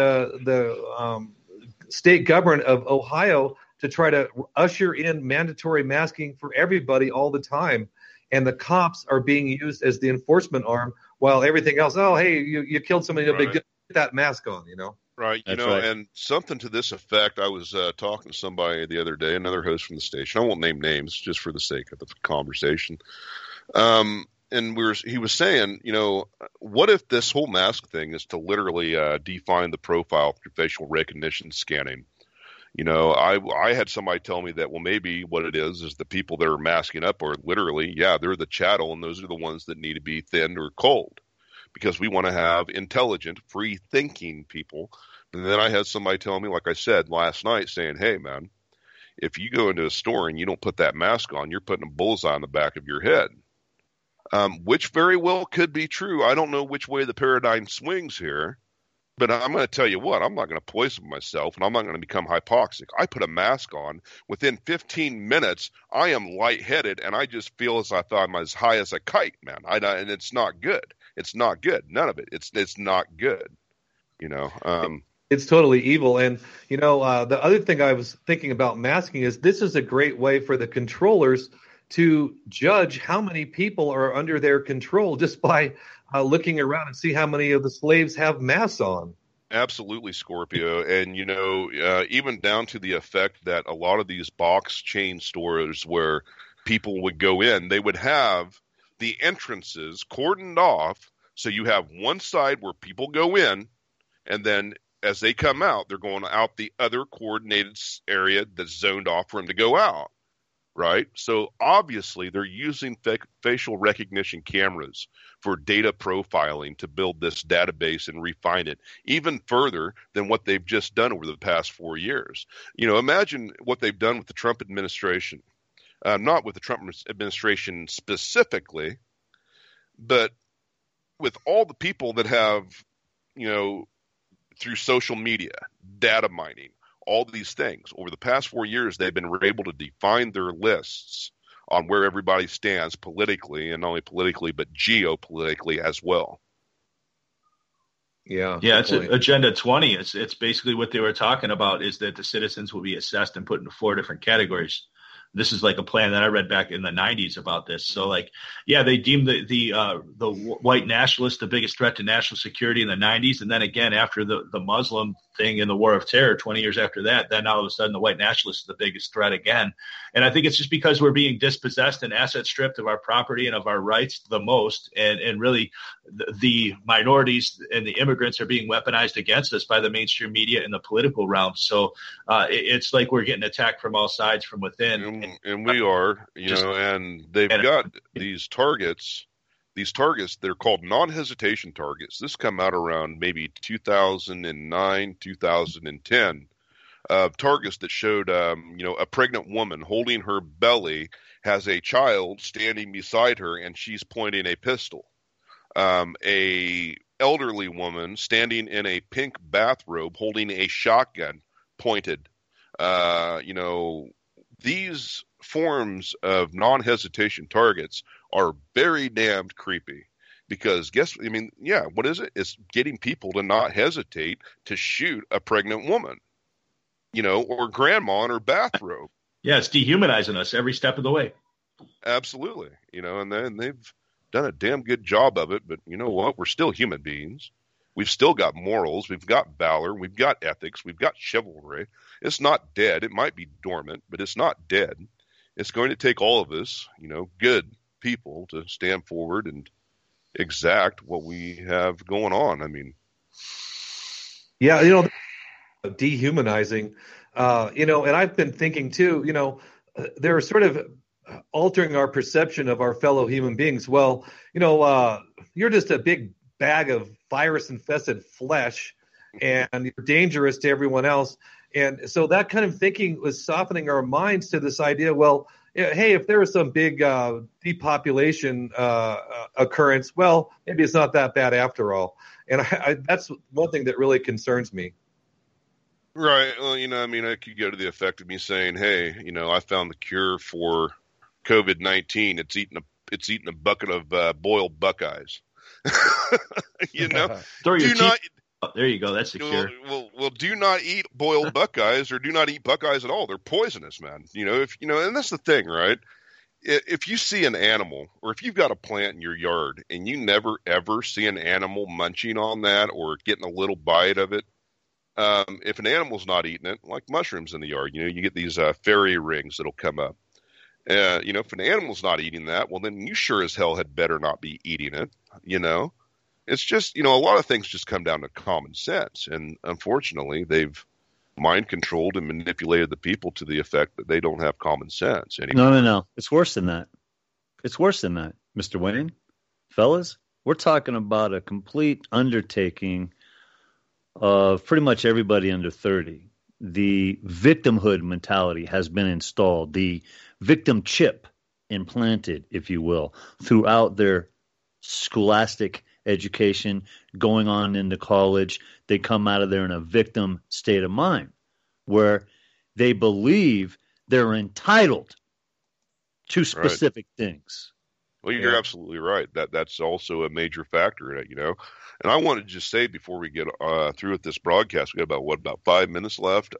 the state government of Ohio to try to usher in mandatory masking for everybody all the time. And the cops are being used as the enforcement arm while everything else, oh, hey, you killed somebody, you'll be good. Get that mask on, you know? Right. You know, and something to this effect, I was talking to somebody the other day, another host from the station. I won't name names just for the sake of the conversation. And he was saying, you know, what if this whole mask thing is to literally define the profile through facial recognition scanning? You know, I had somebody tell me that, well, maybe what it is the people that are masking up are literally, yeah, they're the chattel, and those are the ones that need to be thinned or cold because we want to have intelligent, free-thinking people. And then I had somebody tell me, like I said last night, saying, hey, man, if you go into a store and you don't put that mask on, you're putting a bullseye on the back of your head. Which very well could be true. I don't know which way the paradigm swings here, but I'm going to tell you what, I'm not going to poison myself and I'm not going to become hypoxic. I put a mask on. Within 15 minutes, I am lightheaded and I just feel as I thought I'm as high as a kite, man. And it's not good. It's not good. None of it. It's not good. You know, it's totally evil. And, you know, the other thing I was thinking about masking is this is a great way for the controllers to judge how many people are under their control just by looking around and see how many of the slaves have masks on. Absolutely, Scorpio. And, you know, even down to the effect that a lot of these box chain stores where people would go in, they would have the entrances cordoned off. So you have one side where people go in, and then as they come out, they're going out the other coordinated area that's zoned off for them to go out. Right? So obviously they're using facial recognition cameras for data profiling to build this database and refine it even further than what they've just done over the past 4 years. You know, imagine what they've done with the Trump administration. Not with the Trump administration specifically, but with all the people that have, you know, through social media, data mining, all these things. Over the past 4 years, they've been able to define their lists on where everybody stands politically, and not only politically, but geopolitically as well. Yeah. Yeah, it's Agenda 20. It's basically what they were talking about is that the citizens will be assessed and put into 4 different categories. This is like a plan that I read back in the 90s about this. So, like, yeah, they deemed the white nationalists the biggest threat to national security in the 90s. And then again, after the Muslim thing in the War of Terror, 20 years after that, then all of a sudden the white nationalists are the biggest threat again. And I think it's just because we're being dispossessed and asset stripped of our property and of our rights the most. And really the minorities and the immigrants are being weaponized against us by the mainstream media and the political realm. So it's like we're getting attacked from all sides from within. And we are, you know, and they've got these targets, they're called non-hesitation targets. This come out around maybe 2009, 2010, targets that showed, you know, a pregnant woman holding her belly, has a child standing beside her, and she's pointing a pistol. A elderly woman standing in a pink bathrobe holding a shotgun pointed. These forms of non-hesitation targets are very damned creepy because what is it? It's getting people to not hesitate to shoot a pregnant woman, or grandma in her bathrobe. Yeah, it's dehumanizing us every step of the way. Absolutely. And then they've done a damn good job of it, but you know what? We're still human beings. We've still got morals. We've got valor. We've got ethics. We've got chivalry. It's not dead. It might be dormant, but it's not dead. It's going to take all of us, good people, to stand forward and exact what we have going on. Yeah, dehumanizing, and I've been thinking too, they're sort of altering our perception of our fellow human beings. Well, you're just a big bag of virus-infested flesh, and you're dangerous to everyone else. And so that kind of thinking was softening our minds to this idea, well, hey, if there was some big depopulation occurrence, well, maybe it's not that bad after all. And that's one thing that really concerns me. Right. Well, I could go to the effect of me saying, hey, I found the cure for COVID-19. It's eating a bucket of boiled Buckeyes. There you go. That's the cure. Well, do not eat boiled Buckeyes, or do not eat Buckeyes at all. They're poisonous, man. And that's the thing, right? If you see an animal, or if you've got a plant in your yard and you never ever see an animal munching on that or getting a little bite of it, if an animal's not eating it, like mushrooms in the yard, you get these fairy rings that'll come up. If an animal's not eating that, well, then you sure as hell had better not be eating it. It's just, a lot of things just come down to common sense. And unfortunately, they've mind controlled and manipulated the people to the effect that they don't have common sense anymore. No. It's worse than that. Mr. Wayne. Fellas, we're talking about a complete undertaking of pretty much everybody under 30. The victimhood mentality has been installed. The victim chip implanted, if you will, throughout their scholastic education, going on into college. They come out of there in a victim state of mind where they believe they're entitled to specific things. Well, you're absolutely right. That's also a major factor in it, And I want to just say before we get through with this broadcast, we got about 5 minutes left.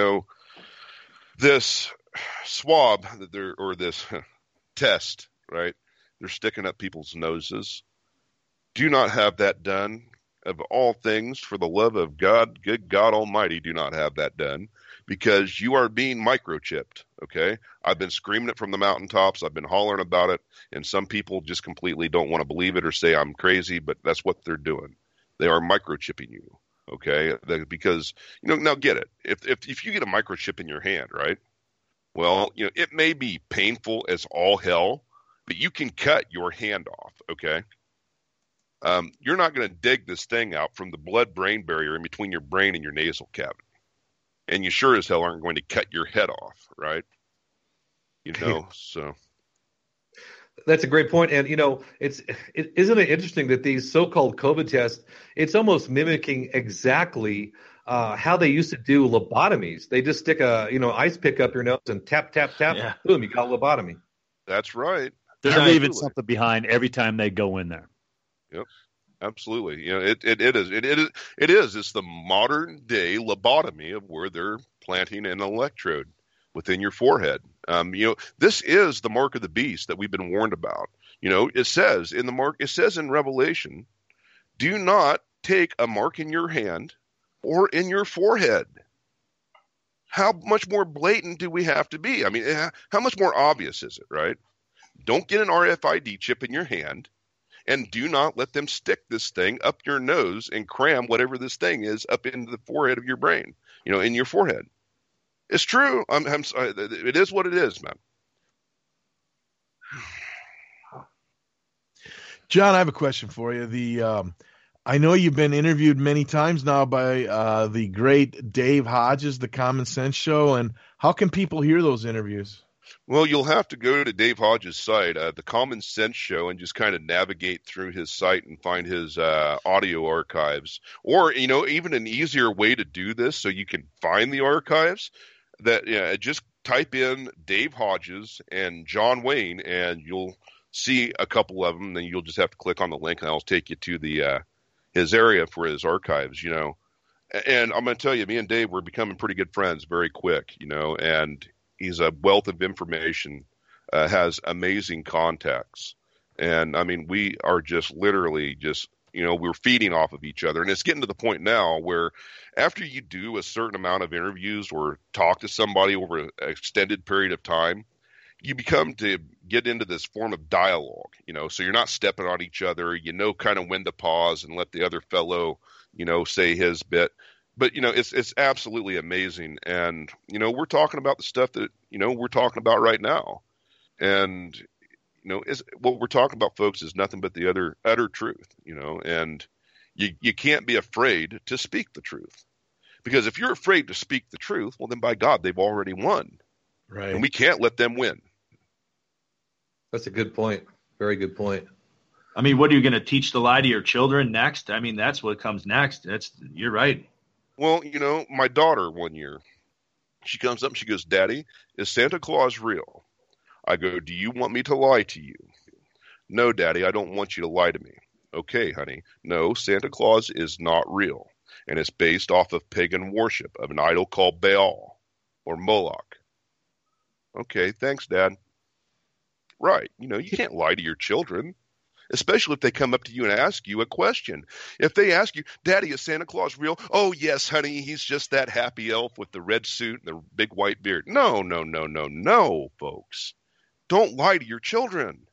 This swab this test, right? They're sticking up people's noses. Do not have that done. Of all things, for the love of God, good God Almighty, do not have that done, because you are being microchipped, okay? I've been screaming it from the mountaintops. I've been hollering about it, and some people just completely don't want to believe it or say I'm crazy, but that's what they're doing. They are microchipping you, okay? Because, now get it. If you get a microchip in your hand, right, well, it may be painful as all hell, but you can cut your hand off, okay? You're not going to dig this thing out from the blood-brain barrier in between your brain and your nasal cavity. And you sure as hell aren't going to cut your head off, right? So. That's a great point. And, isn't it interesting that these so-called COVID tests, it's almost mimicking exactly how they used to do lobotomies. They just stick a, ice pick up your nose and tap, tap, tap, boom, you got a lobotomy. That's right. They're leaving something behind every time they go in there. Yep, absolutely. It is. It's the modern day lobotomy of where they're planting an electrode within your forehead. This is the mark of the beast that we've been warned about. It says in Revelation, do not take a mark in your hand or in your forehead. How much more blatant do we have to be? How much more obvious is it, right? Don't get an RFID chip in your hand. And do not let them stick this thing up your nose and cram whatever this thing is up into the forehead of your brain, in your forehead. It's true. I'm sorry. It is what it is, man. John, I have a question for you. I know you've been interviewed many times now by the great Dave Hodges, the Common Sense Show. And how can people hear those interviews? Well, you'll have to go to Dave Hodges' site, The Common Sense Show, and just kind of navigate through his site and find his audio archives. Or, even an easier way to do this so you can find the archives, just type in Dave Hodges and John Wayne, and you'll see a couple of them. Then you'll just have to click on the link, and I'll take you to his area for his archives, And I'm going to tell you, me and Dave, we're becoming pretty good friends very quick, and he's a wealth of information, has amazing contacts. And, I mean, we are just literally we're feeding off of each other. And it's getting to the point now where after you do a certain amount of interviews or talk to somebody over an extended period of time, you become to get into this form of dialogue, so you're not stepping on each other, kind of when to pause and let the other fellow, say his bit. But, it's absolutely amazing. And, we're talking about the stuff that, we're talking about right now. And, what we're talking about, folks, is nothing but the utter truth, and you can't be afraid to speak the truth. Because if you're afraid to speak the truth, well, then by God, they've already won. Right. And we can't let them win. That's a good point. Very good point. I mean, what are you going to teach the lie to your children next? I mean, that's what comes next. You're right. Well, my daughter one year, she comes up and she goes, "Daddy, is Santa Claus real?" I go, "Do you want me to lie to you?" "No, Daddy, I don't want you to lie to me." "Okay, honey. No, Santa Claus is not real, and it's based off of pagan worship of an idol called Baal or Moloch." "Okay, thanks, Dad." Right. You can't lie to your children, especially if they come up to you and ask you a question. If they ask you, "Daddy, is Santa Claus real?" "Oh, yes, honey, he's just that happy elf with the red suit and the big white beard." No, folks. Don't lie to your children.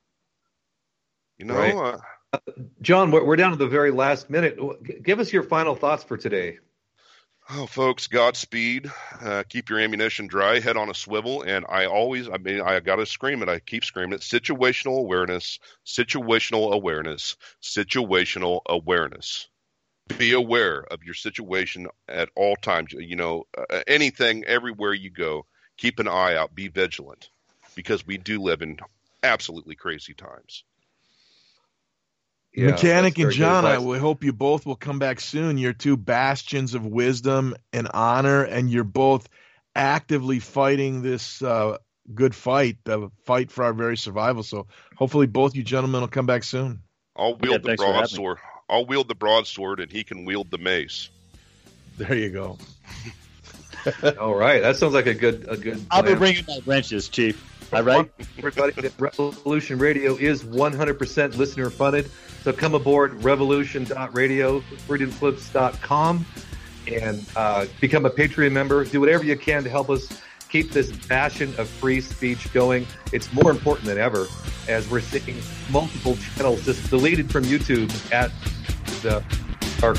Right. John, we're down to the very last minute. Give us your final thoughts for today. Oh, folks, Godspeed. Keep your ammunition dry, head on a swivel. And I got to scream it. I keep screaming it. Situational awareness, situational awareness, situational awareness. Be aware of your situation at all times. Anything, everywhere you go, keep an eye out, be vigilant, because we do live in absolutely crazy times. Yeah, Mechanic and John, I hope you both will come back soon. You're two bastions of wisdom and honor, and you're both actively fighting this good fight, the fight for our very survival. So hopefully both you gentlemen will come back soon. I'll wield the broadsword. I'll wield the broadsword, and he can wield the mace. There you go. All right, that sounds like a good plan. I'll be bringing my wrenches, Chief. All right, everybody. Revolution Radio is 100% listener funded. So come aboard revolution.radio, freedomflips.com, and become a Patreon member. Do whatever you can to help us keep this bastion of free speech going. It's more important than ever as we're seeing multiple channels just deleted from YouTube at the our.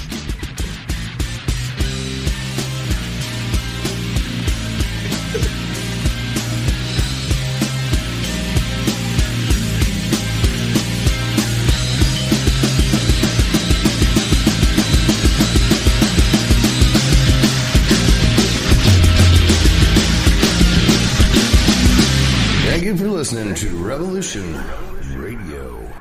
Thank you for listening to Revolution Radio.